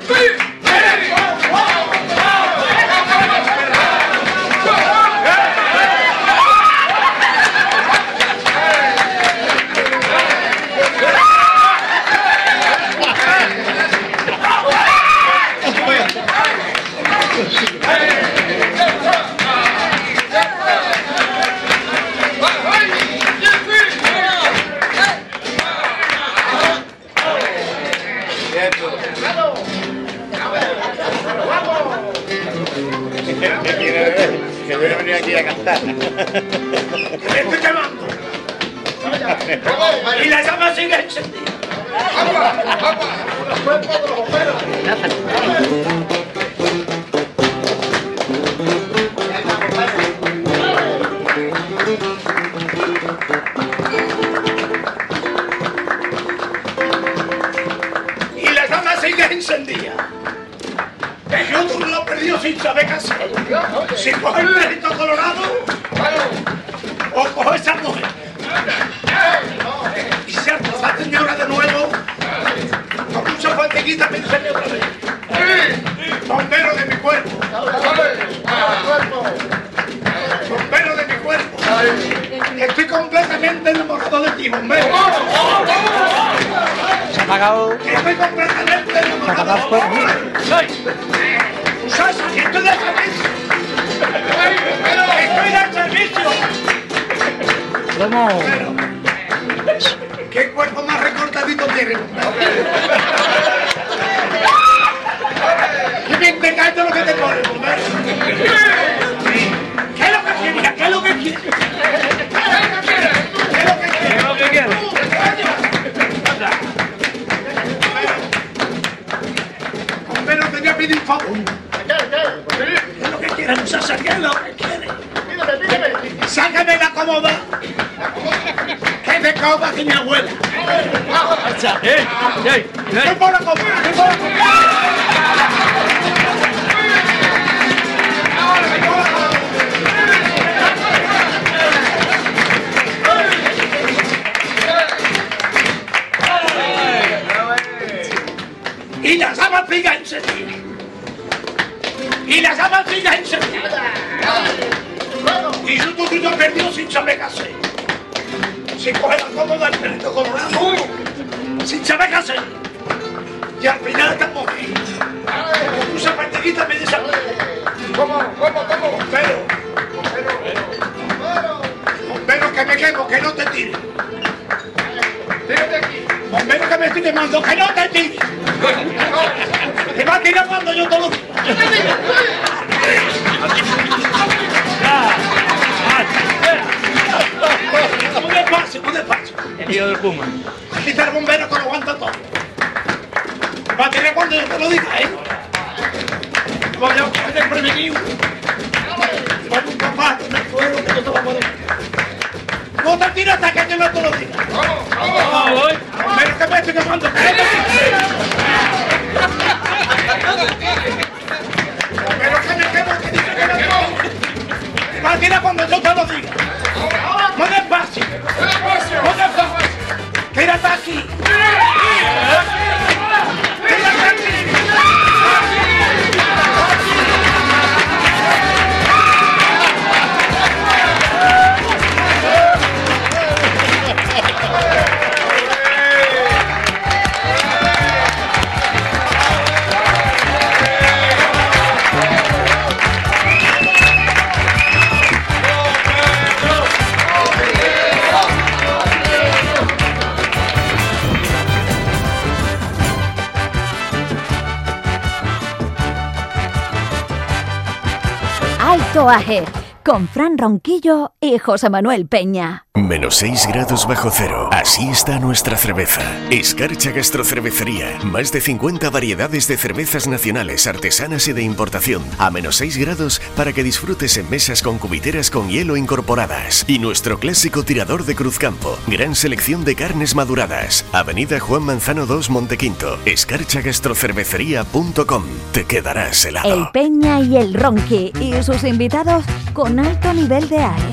Que voy a venir aquí a cantar. ¡Me estoy quemando! Y la llama sigue encendida. ¡Agua! ¡Agua! ¡Los cuerpos de los bomberos! Y la llama sigue encendida. Que yo tú lo he perdido sin saber qué hacer. Si coge el perrito colorado o coge esa mujer. Y si al pasar señora de nuevo, con mucha fantequita me enseña otra vez. Bombero de mi cuerpo. completamente enamorado de ti, bombero. Se ha apagado. Que estoy completamente enamorado de ti. Sasa, que estoy de servicio. Estoy de servicio. ¿Cómo? ¿Qué cuerpo más recortadito tiene, bombero? Y bien te cae todo lo que te pone, bombero. ¿Qué es lo que quieres? ¿Qué es lo que quieres? ¿Qué es lo que quieres? ¿Qué es lo que quieres? Bombero, te voy a pedir un favor. ¿Qué es lo que quieres, muchacha? ¿Qué es lo que quieres? Sácame la cómoda. Que es de coba de mi abuela. ¡Eh! ¡Eh! ¡Estoy por la copa! ¡Estoy por la y las zapatillas encendidas. Y las zapatillas encendidas. Y yo tú te has perdido sin saber qué hacer. Sin coger la cómoda del perrito colorado. Sin saber qué hacer. Y al final estamos aquí. Tus zapatillitas me dicen. ¿Cómo? ¿Cómo? ¿Cómo? Bombero. Bombero. Bombero, que me quemo, que no te tire. Tírate aquí. Bombero, que me estoy quemando, que no te tire. Te va a tirar cuando yo te lo diga. Muy despacio, muy despacio. El tío del Puma. Aquí está el bombero que lo aguanta todo. Va a tirar cuando yo te lo diga, ¿eh? Voy a coger el prevenido. Voy a un papá en el suelo que yo te voy a poder. No te tires hasta que yo no te lo diga. Vamos, vamos, voy. Bombero, que me estoy quemando. Que no te tires. Bombero, que me quemo, que dice que no te lo diga. Va a tirar cuando yo te lo diga. Muy despacio. Muy despacio. Tírate aquí. Tírate aquí. Alto Aje, con Fran Ronquillo y José Manuel Peña. Menos seis grados bajo cero. Así está nuestra cerveza. Escarcha Gastrocervecería. Más de cincuenta variedades de cervezas nacionales, artesanas y de importación. A menos seis grados para que disfrutes en mesas con cubiteras con hielo incorporadas. Y nuestro clásico tirador de Cruzcampo. Gran selección de carnes maduradas. Avenida Juan Manzano dos, Montequinto. escarcha gastrocervecería punto com. Te quedarás helado. El Peña y el Ronqui y sus invitados con alto nivel de aire.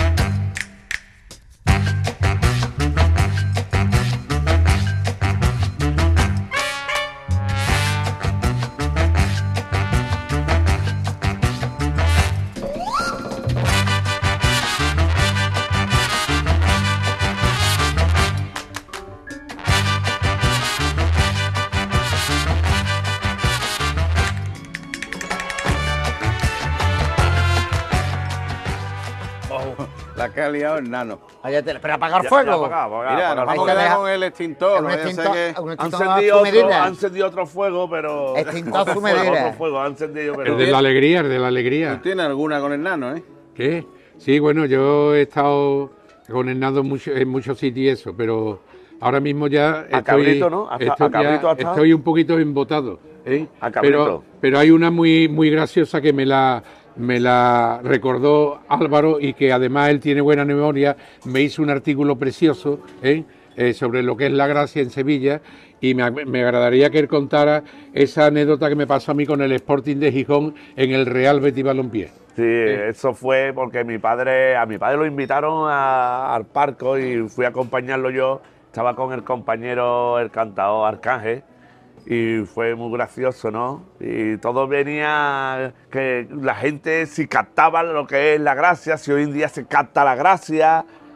La que ha liado el nano. Pero apagar fuego. Mira, nos vamos a quedar con el extintor. Un No vaya a ser extintor- que- un Han extintor encendido, a su otro, medida. han encendido otro fuego, pero... Extintor otro su fuego, medida. otro fuego, han encendido, pero... El de la alegría, el de la alegría. ¿Tiene alguna con el nano, eh? ¿Qué? Sí, bueno, yo he estado con Hernando en, mucho- en muchos sitios y eso, pero ahora mismo ya estoy, A cabrito, ¿no? Hasta- estoy, a cabrito ya- ha estado. estoy un poquito embotado. ¿eh? A cabrito. Pero, pero hay una muy, muy graciosa que me la, me la recordó Álvaro y que además él tiene buena memoria. Me hizo un artículo precioso ¿eh? Eh, sobre lo que es la gracia en Sevilla y me, me agradaría que él contara esa anécdota que me pasó a mí con el Sporting de Gijón en el Real Betis Balompié. Sí, eso fue porque mi padre, a mi padre lo invitaron a- al Parco y fui a acompañarlo yo. Estaba con el compañero, el cantador Arcángel, y fue muy gracioso, ¿no? Y todo venía que la gente si captaba lo que es la gracia, si hoy en día se capta la gracia,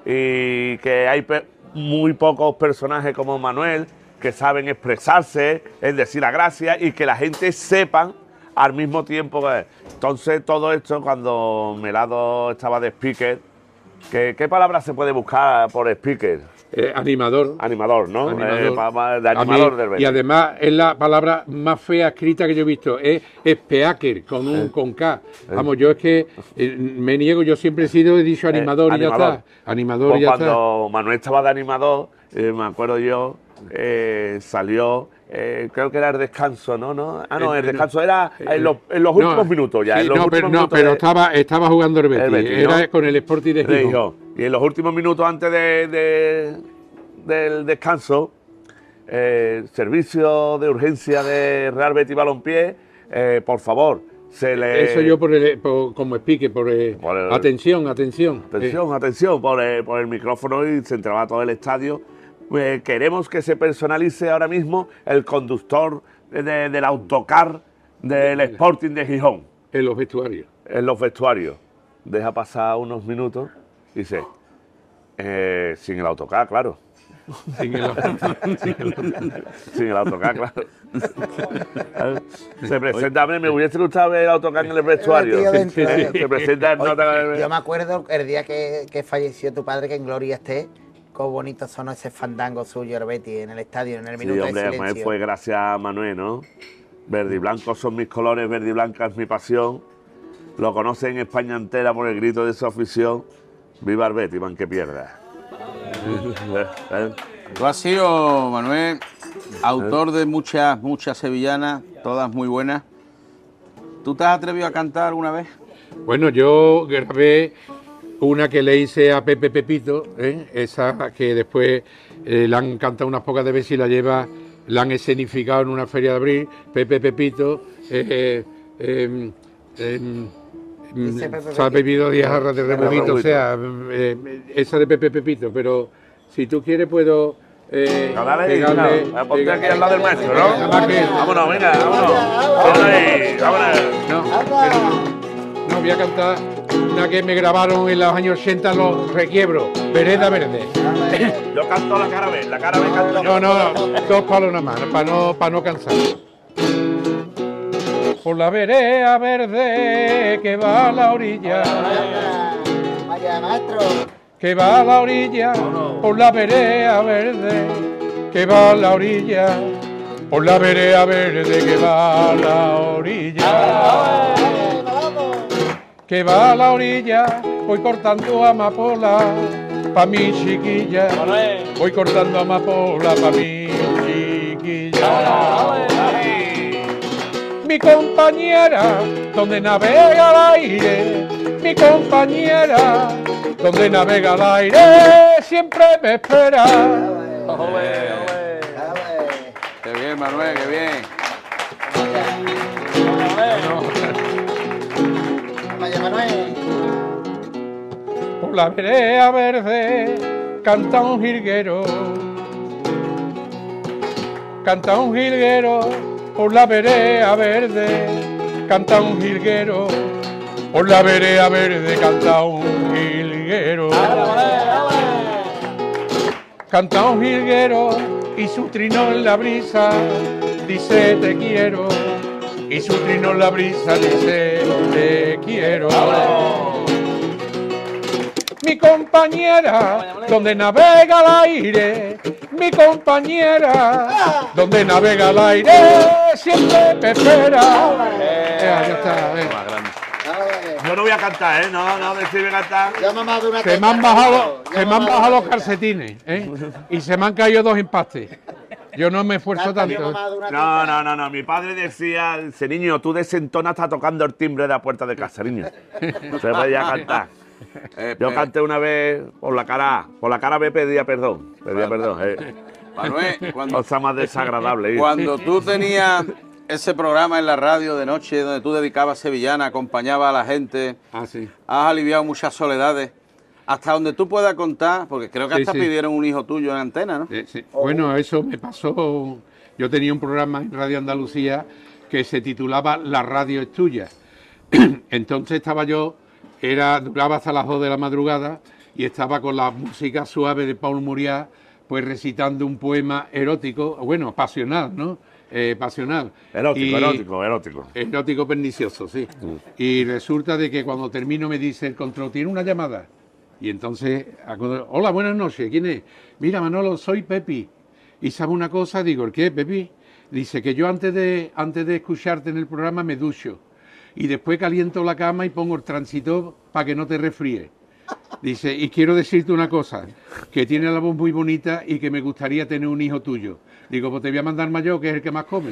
y que hay pe- muy pocos personajes como Manuel que saben expresarse, es decir, la gracia y que la gente sepan al mismo tiempo que... Entonces todo esto, cuando Melado estaba de speaker, ¿qué, qué palabra se puede buscar por speaker? Eh, animador. Animador, ¿no? Animador. Eh, pa- pa- de animador mí, del Betis. y además es la palabra más fea escrita que yo he visto, es speaker, con un Eh. con K. Vamos, yo es que eh, me niego, yo siempre he sido, he dicho animador Eh, y ya animador. está. Animador Pues y ya cuando está. Manuel estaba de animador, eh, me acuerdo yo, eh, salió, eh, creo que era el descanso, ¿no? ¿no? Ah, no, Eh, el no. descanso era en los, en los No, últimos minutos ya. sí, en los no, últimos pero, no, minutos pero de- estaba, estaba jugando el Betis, el Betis, era ¿no? con el Sporting de de Gijón. Gijón. Y en los últimos minutos antes de, de- del descanso, eh, servicio de urgencia de Real Betis Balompié, eh, por favor, se le... Eso yo por el, por- como explique, por, eh, Por el- atención, atención. Atención, atención, por el, por el micrófono y se entraba todo el estadio. Eh, queremos que se personalice ahora mismo el conductor de- de- del autocar del Sporting de Gijón. En los vestuarios. En los vestuarios. Deja pasar unos minutos y dice, eh, sin el autocar, claro. Sin el, sin el- Sin el autocar, claro. Se presenta, hombre, me hubiese gustado ver el autocar en el vestuario. Tío dentro, Se ¿eh? presenta el Oye, nota- yo me acuerdo el día que, que falleció tu padre, que en gloria esté, qué bonito sonó ese fandango suyo, el Betis, en el estadio, en el Sí, minuto hombre, de además silencio. fue gracias a Manuel, ¿no? Verde y blanco son mis colores, verde y blanca es mi pasión. Lo conocen España entera por el grito de su afición. Viva el Betis, man, que pierda. Tú has sido, Manuel, autor de muchas, muchas sevillanas, todas muy buenas. ¿Tú te has atrevido a cantar alguna vez? Bueno, yo grabé una que le hice a Pepe Pepito, ¿eh? Esa que después eh, la han cantado unas pocas de veces y la lleva, la han escenificado en una feria de abril, Pepe Pepito, eh, eh, eh, Dice Pepe se ha Pepito. bebido diez jarras de rebujito, o sea, eh, esa de Pepe Pepito, pero si tú quieres puedo... Eh, No, dale, pegarle- no, ponte pegar- aquí al lado del maestro, Nada más que- ¿no? Vámonos, venga, vámonos. Vámonos ahí, vámonos. No, pero no voy a cantar una que me grabaron en los años ochenta los requiebros, Vereda Verde. Yo canto la cara B, la cara B canto No, yo. no, dos palos nada más, para no, para no cansar. Por la vereda verde que va a la orilla, Vaya, maestro. que va a la orilla, por la vereda verde que va a la orilla, por la vereda verde que va a la orilla. Que va a la orilla, voy cortando amapola pa' mi chiquilla, voy cortando amapola pa' mi chiquilla. Mi compañera, donde navega al aire, mi compañera, donde navega al aire, siempre me espera. Qué bien, Manuel, qué bien. Vaya, Manuel. Por la vereda verde canta un jilguero, canta un jilguero, por la vereda verde canta un jilguero, por la vereda verde canta un jilguero, canta un jilguero y su trino en la brisa dice te quiero, y su trino en la brisa dice te quiero. Mi compañera, donde navega al aire, mi compañera, donde navega al aire, siempre me espera. Eh, ya está, eh. Yo no voy a cantar, ¿eh? No, no, decirme cantar. Yo me he dado una Se me han bajado, se me han bajado los calcetines, ¿eh? Y se me han caído dos empastes. Yo no me esfuerzo tanto. No, no, no, no. Mi padre decía, dice, niño, tú desentona está tocando el timbre de la puerta de casa, niño. No se podía cantar. Eh, Yo eh, canté una vez por la cara A, por la cara B pedía perdón, pedía perdón. Eh. Manuel, cuando, Cosa más desagradable. ¿eh? cuando tú tenías ese programa en la radio de noche donde tú dedicabas sevillana, acompañabas a la gente, Ah, sí. has aliviado muchas soledades. Hasta donde tú puedas contar, porque creo que Sí, hasta sí. pidieron un hijo tuyo en antena, ¿no? Eh, sí. Bueno, eso me pasó. Yo tenía un programa en Radio Andalucía que se titulaba La radio es tuya. Entonces estaba yo, era, duraba hasta las dos de la madrugada y estaba con la música suave de Paul Muriat, pues recitando un poema erótico, bueno, pasional, ¿no? Eh, pasional. Erótico, y, erótico, erótico. Erótico pernicioso, sí. Mm. Y resulta de que cuando termino me dice el control, ¿tiene una llamada? Y entonces, hola, buenas noches, ¿quién es? Mira, Manolo, soy Pepi. Y sabe una cosa, digo, ¿qué, Pepi? Dice que yo antes de, antes de escucharte en el programa me ducho. Y después caliento la cama y pongo el transistor para que no te resfríe. Dice, y quiero decirte una cosa, que tiene la voz muy bonita y que me gustaría tener un hijo tuyo. Digo, pues te voy a mandar mayor, que es el que más come.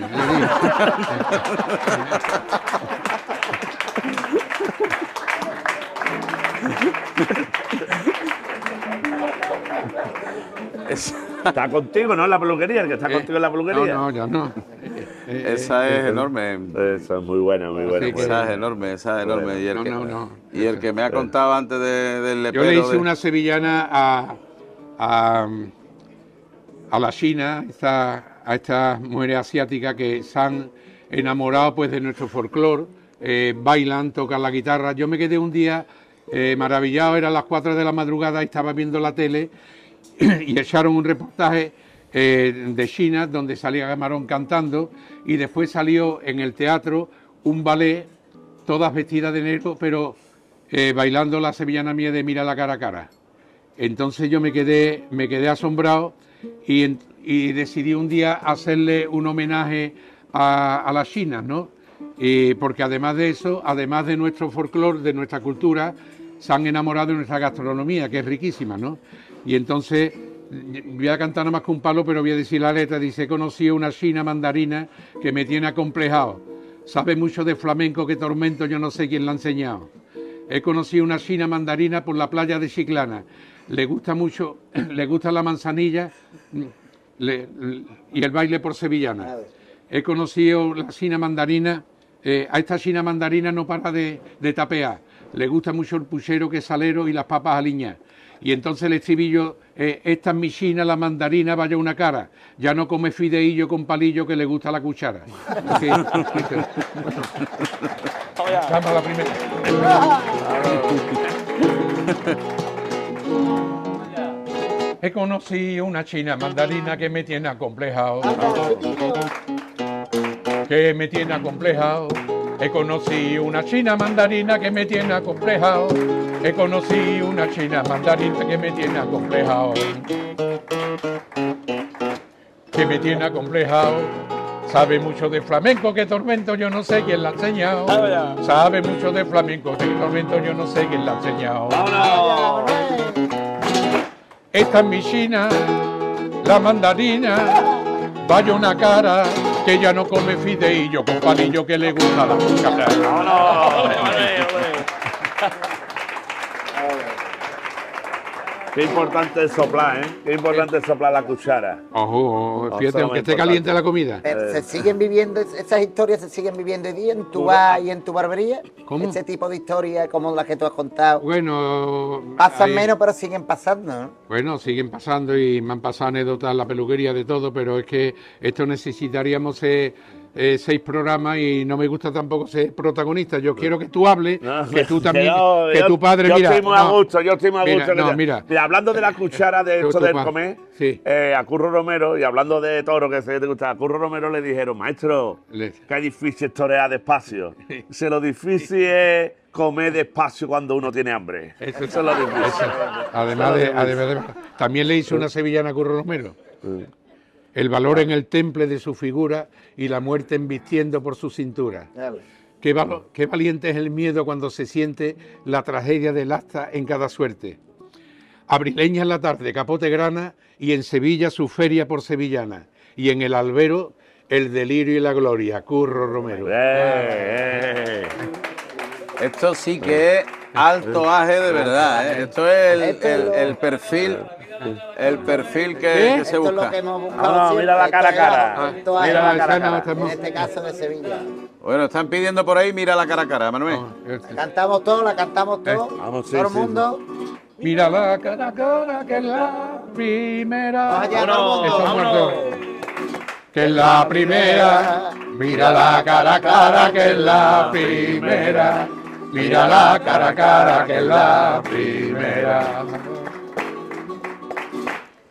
Está contigo, ¿no? En la peluquería, el que está eh, contigo en la peluquería. No, no, ya no. Eh, esa eh, es eh, enorme. Esa es muy buena, muy buena. Esa buena. es enorme, esa es enorme. Y el, no, que, no, no. Y el que me ha contado antes de, del lepero... Yo le hice de... una sevillana a, a, a la China, esta, a estas mujeres asiáticas que se han enamorado pues de nuestro folclore, eh, bailan, tocan la guitarra. Yo me quedé un día eh, maravillado, eran las cuatro de la madrugada y estaba viendo la tele y echaron un reportaje eh, de China donde salía Camarón cantando y después salió en el teatro un ballet, todas vestidas de negro, pero eh, bailando la sevillana mía de Mira la cara a cara. Entonces yo me quedé, me quedé asombrado y, y decidí un día hacerle un homenaje a, a las chinas, ¿no? Y porque además de eso, además de nuestro folclore, de nuestra cultura, se han enamorado de nuestra gastronomía, que es riquísima, ¿no? Y entonces, voy a cantar nada más que un palo, pero voy a decir la letra. Dice, he conocido una china mandarina que me tiene acomplejado. Sabe mucho de flamenco, que tormento, yo no sé quién la ha enseñado. He conocido una china mandarina por la playa de Chiclana. Le gusta mucho, le gusta la manzanilla le, y el baile por sevillana. He conocido la china mandarina, eh, a esta china mandarina no para de, de tapear. Le gusta mucho el puchero, que es salero, y las papas aliñadas. Y entonces el estribillo, eh, esta es mi china, la mandarina, vaya una cara. Ya no come fideillo con palillo, que le gusta la cuchara. Okay. Vamos a la primera. He conocido una china mandarina que me tiene acomplejado. Que me tiene acomplejado. He conocido una china mandarina que me tiene acomplejado. He conocido una china mandarina que me tiene acomplejado. Que me tiene acomplejado. Sabe mucho de flamenco, que tormento, yo no sé quién la ha enseñado. Sabe mucho de flamenco, que tormento, yo no sé quién la ha enseñado. Esta es mi china, la mandarina. Vaya una cara, que ya no come fideillo con palillo, que le gusta la cuchara. No, no, qué importante es soplar, ¿eh? Qué importante es soplar la cuchara. Ojo, ojo, fíjate, aunque esté caliente la comida. Pero se siguen viviendo, esas historias se siguen viviendo hoy día en tu bar y en tu barbería. ¿Cómo? Ese tipo de historias como las que tú has contado. Bueno, pasan hay... menos, pero siguen pasando, ¿no? Bueno, siguen pasando y me han pasado anécdotas en la peluquería de todo, pero es que esto necesitaríamos ser eh, seis programas y no me gusta tampoco ser protagonista. Yo quiero que tú hables, no, que tú también, yo, que yo, tu padre, yo mira. Estoy muy no, a gusto, yo estoy muy a mira, gusto. No, mira. mira, hablando de la cuchara de esto del comer, sí. eh, a Curro Romero, y hablando de toro que sé que te gusta, a Curro Romero le dijeron, maestro, Le... que difícil es torear despacio. Se lo difícil es comer despacio cuando uno tiene hambre. Eso, Eso es lo difícil. Eso. Además, de, además de, también le hizo una sevillana a Curro Romero. Sí. El valor en el temple de su figura y la muerte embistiendo por su cintura. Qué, val qué valiente es el miedo cuando se siente la tragedia del asta en cada suerte. Abrileña en la tarde, capote grana, y en Sevilla su feria por sevillana. Y en el albero, el delirio y la gloria. Curro Romero. Eh, eh. Esto sí que es alto aje de verdad, ¿eh? Esto es el, el, el perfil... El perfil que, que se busca. Esto es lo que hemos buscado. No, no, mira la cara a cara. Ah, mira la cara a cara. En este caso de Sevilla. Bueno, están pidiendo por ahí, mira la cara a cara, Manuel. La cantamos todos, la cantamos todos. Eh, vamos, sí, todo el sí, mundo. Sí. Mira la cara a cara, que es la primera. Vamos allá, todo el mundo. Vámonos. Que es la primera. Mira la cara a cara, que es la primera. Mira la cara a cara, que es la primera.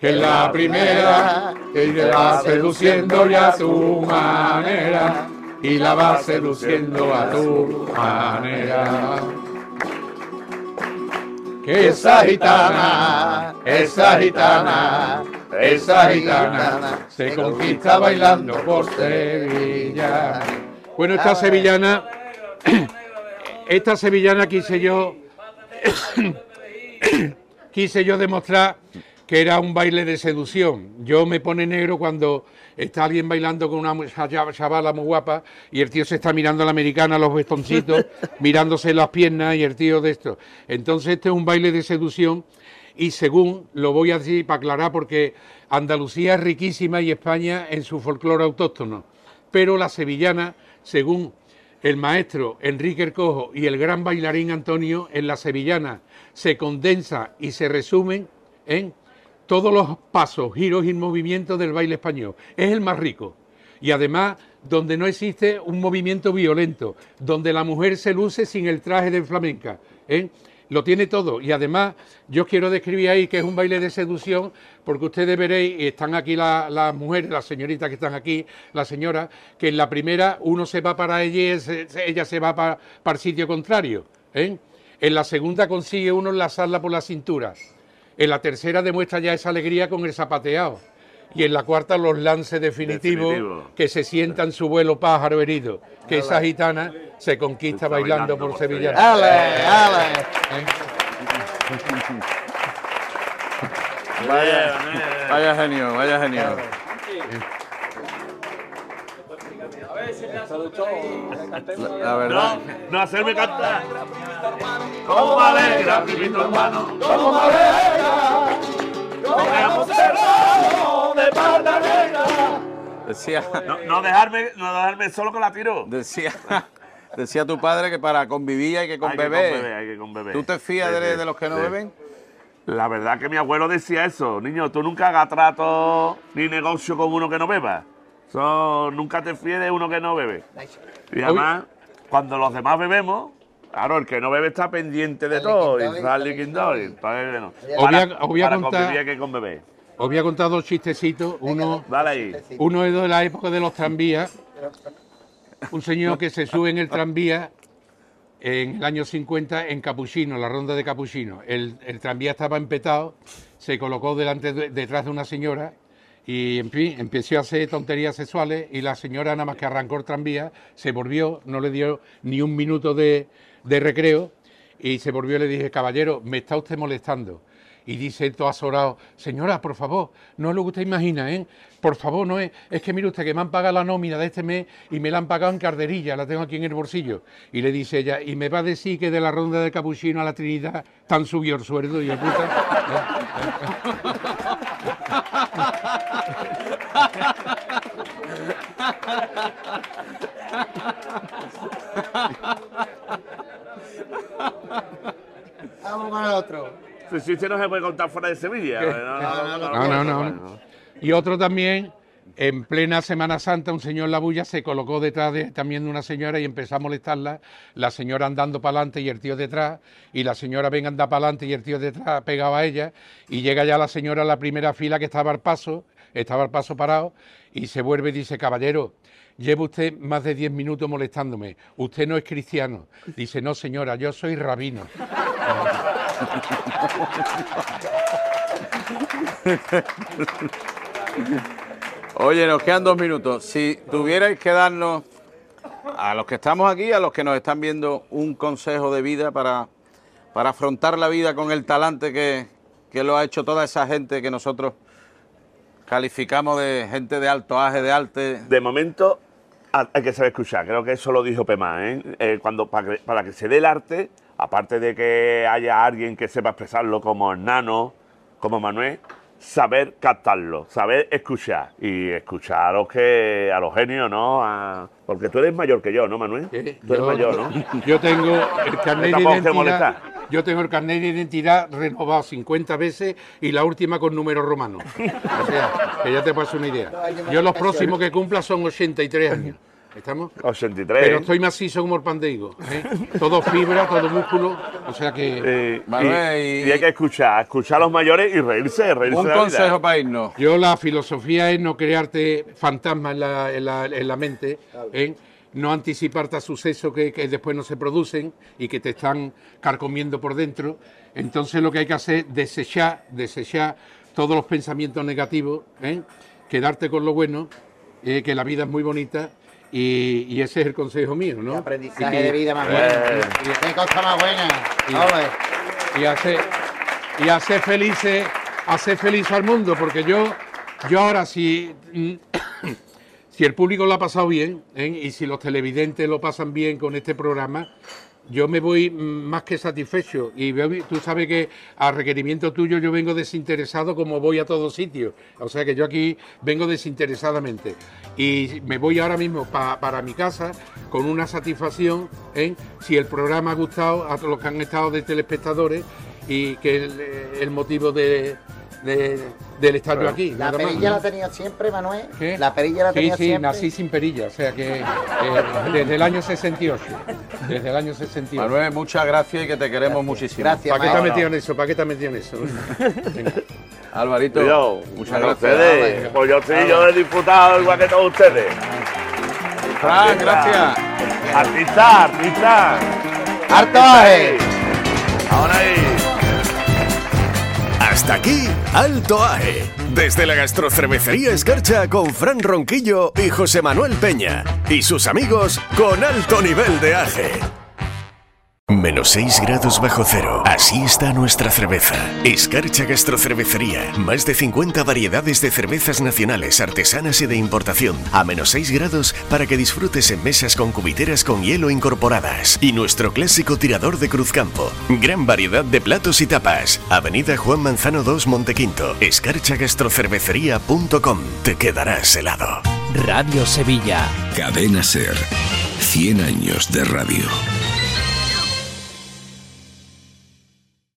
que es la primera, que te va seduciendo ya a tu manera, y la va seduciendo a tu manera. Que esa gitana, esa gitana, esa gitana, se conquista bailando por Sevilla. Bueno, esta sevillana, esta sevillana quise yo, quise yo demostrar que era un baile de seducción. Yo me pone negro cuando está alguien bailando con una chavala muy guapa y el tío se está mirando a la americana, los vestoncitos, mirándose las piernas y el tío de esto. Entonces este es un baile de seducción y según, lo voy a decir para aclarar porque Andalucía es riquísima y España en su folclore autóctono, pero la sevillana, según el maestro Enrique el Cojo y el gran bailarín Antonio, en la sevillana se condensa y se resumen en todos los pasos, giros y movimientos del baile español. Es el más rico. Y además, donde no existe un movimiento violento, donde la mujer se luce sin el traje de flamenca. ¿eh? Lo tiene todo. Y además, yo quiero describir ahí que es un baile de seducción, porque ustedes veréis, y están aquí las la mujeres, las señoritas que están aquí, la señora, que en la primera uno se va para ella y ese, ella se va para, para el sitio contrario. ¿eh? En la segunda consigue uno enlazarla por la cintura. En la tercera demuestra ya esa alegría con el zapateado. Y en la cuarta los lances definitivos, Definitivo. que se sientan su vuelo pájaro herido. Que esa gitana se conquista bailando, bailando por Sevilla. ¡Ale, ale! ¿Eh? Vaya, vaya genio, vaya genio. La verdad. No, no hacerme cantar. Como me alegra, mi hermano. Como me alegra. Como me de parda negra. Decía. No, no dejarme, no dejarme solo con la tiro. Decía. Decía tu padre que para convivir hay que con bebé. Hay que con bebé. ¿Tú te fías sí, de, sí, de los que no sí. beben? La verdad que mi abuelo decía eso. Niño, tú nunca hagas trato ni negocio con uno que no beba. So, nunca te fíes de uno que no bebe. Y además, cuando los demás bebemos, claro, el que no bebe está pendiente de todo. Y sale Kindori. Para, para convivir hay que con bebé. Os voy a contar dos chistecitos. Uno, Dale ahí. uno es de la época de los tranvías. Un señor que se sube en el tranvía en el año cincuenta en Capuchino, la ronda de Capuchino. El, el tranvía estaba empetado, se colocó delante de, detrás de una señora y, en fin, empezó a hacer tonterías sexuales y la señora, nada más que arrancó el tranvía, se volvió, no le dio ni un minuto de, de recreo y se volvió y le dije, caballero, me está usted molestando. Y dice todo azorado, señora, por favor, no es lo que usted imagina, ¿eh? Por favor, no es, es que mire usted que me han pagado la nómina de este mes y me la han pagado en carderilla, la tengo aquí en el bolsillo. Y le dice ella, y me va a decir que de la ronda de Capuchino a la Trinidad tan subió el sueldo y el puta. Vamos con el otro. Si usted no se puede contar fuera de Sevilla. No, no, no. no, no, no. Y otro también, en plena Semana Santa, un señor La Bulla se colocó detrás de, también de una señora y empezó a molestarla, la señora andando para adelante y el tío detrás, y la señora venga a andar para adelante y el tío detrás pegaba a ella, y llega ya la señora a la primera fila que estaba al paso, estaba al paso parado, y se vuelve y dice, caballero, lleva usted más de diez minutos molestándome, usted no es cristiano. Dice, no señora, yo soy rabino. Oye, nos quedan dos minutos. Si tuvierais que darnos, a los que estamos aquí, a los que nos están viendo, un consejo de vida para, para afrontar la vida con el talante que, que lo ha hecho toda esa gente que nosotros calificamos de gente de alto aje, de arte. De momento hay que saber escuchar, creo que eso lo dijo Pemá, ¿eh? Eh, cuando, para, que, para que se dé el arte, aparte de que haya alguien que sepa expresarlo como Hernano, como Manuel, saber captarlo, saber escuchar y escuchar a los, que, a los genios, ¿no? A, porque tú eres mayor que yo, ¿no, Manuel? ¿Eh? Tú eres yo, mayor, ¿no? Yo tengo el carnet de identidad. Yo tengo el carnet de identidad renovado cincuenta veces y la última con número romano. O sea, que ya te paso una idea. Yo los próximos que cumpla son ochenta y tres años. ¿Estamos? ochenta y tres. Pero estoy macizo como el pan de higo, ¿eh? Todo fibra, todo músculo, o sea que... Eh, Manuel, y, y hay que escuchar, escuchar a los mayores y reírse, reírse Un de la consejo vida. para irnos. Yo la filosofía es no crearte fantasmas en la, en la, en la mente, ¿eh? No anticiparte a sucesos que, que después no se producen y que te están carcomiendo por dentro. Entonces lo que hay que hacer es desechar, desechar todos los pensamientos negativos, ¿eh? Quedarte con lo bueno, eh, que la vida es muy bonita. Y, y ese es el consejo mío, ¿no? El aprendizaje y que, de vida más bueno. eh, Y qué cosa más buena. Y, y hacer y hacer felices, hacer feliz al mundo, porque yo, yo ahora si, si el público lo ha pasado bien, ¿eh? Y si los televidentes lo pasan bien con este programa, yo me voy más que satisfecho. Y veo, tú sabes que a requerimiento tuyo yo vengo desinteresado como voy a todos sitios. O sea que yo aquí vengo desinteresadamente. Y me voy ahora mismo pa, para mi casa con una satisfacción, ¿eh? Si el programa ha gustado a los que han estado de telespectadores y que el, el motivo de... De, del estar yo aquí. La perilla más, ¿no? La tenía siempre, Manuel. ¿Qué? La perilla la sí, tenía sí, siempre. Sí, nací sin perilla, o sea que eh, desde el año sesenta y ocho. Desde el año sesenta y ocho. Manuel, muchas gracias y que te queremos gracias. muchísimo. Gracias, ¿Para qué te has metido en eso? ¿Para qué te has metido en eso? Venga. Alvarito, yo, muchas gracias. gracias. Pues yo sí, yo he disfrutado igual que todos ustedes. Fran, gracias. Artista, artista. ¡Harto aje! Ahora ahí. Hasta aquí, Alto Aje. Desde la gastrocervecería Escarcha con Fran Ronquillo y José Manuel Peña. Y sus amigos con alto nivel de aje. Menos seis grados bajo cero. Así está nuestra cerveza. Escarcha Gastrocervecería. Más de cincuenta variedades de cervezas nacionales, artesanas y de importación. A menos seis grados para que disfrutes en mesas con cubiteras con hielo incorporadas. Y nuestro clásico tirador de Cruzcampo. Gran variedad de platos y tapas. Avenida Juan Manzano dos, Montequinto. escarcha gastrocervecería punto com. Te quedarás helado. Radio Sevilla. Cadena Ser. cien años de radio.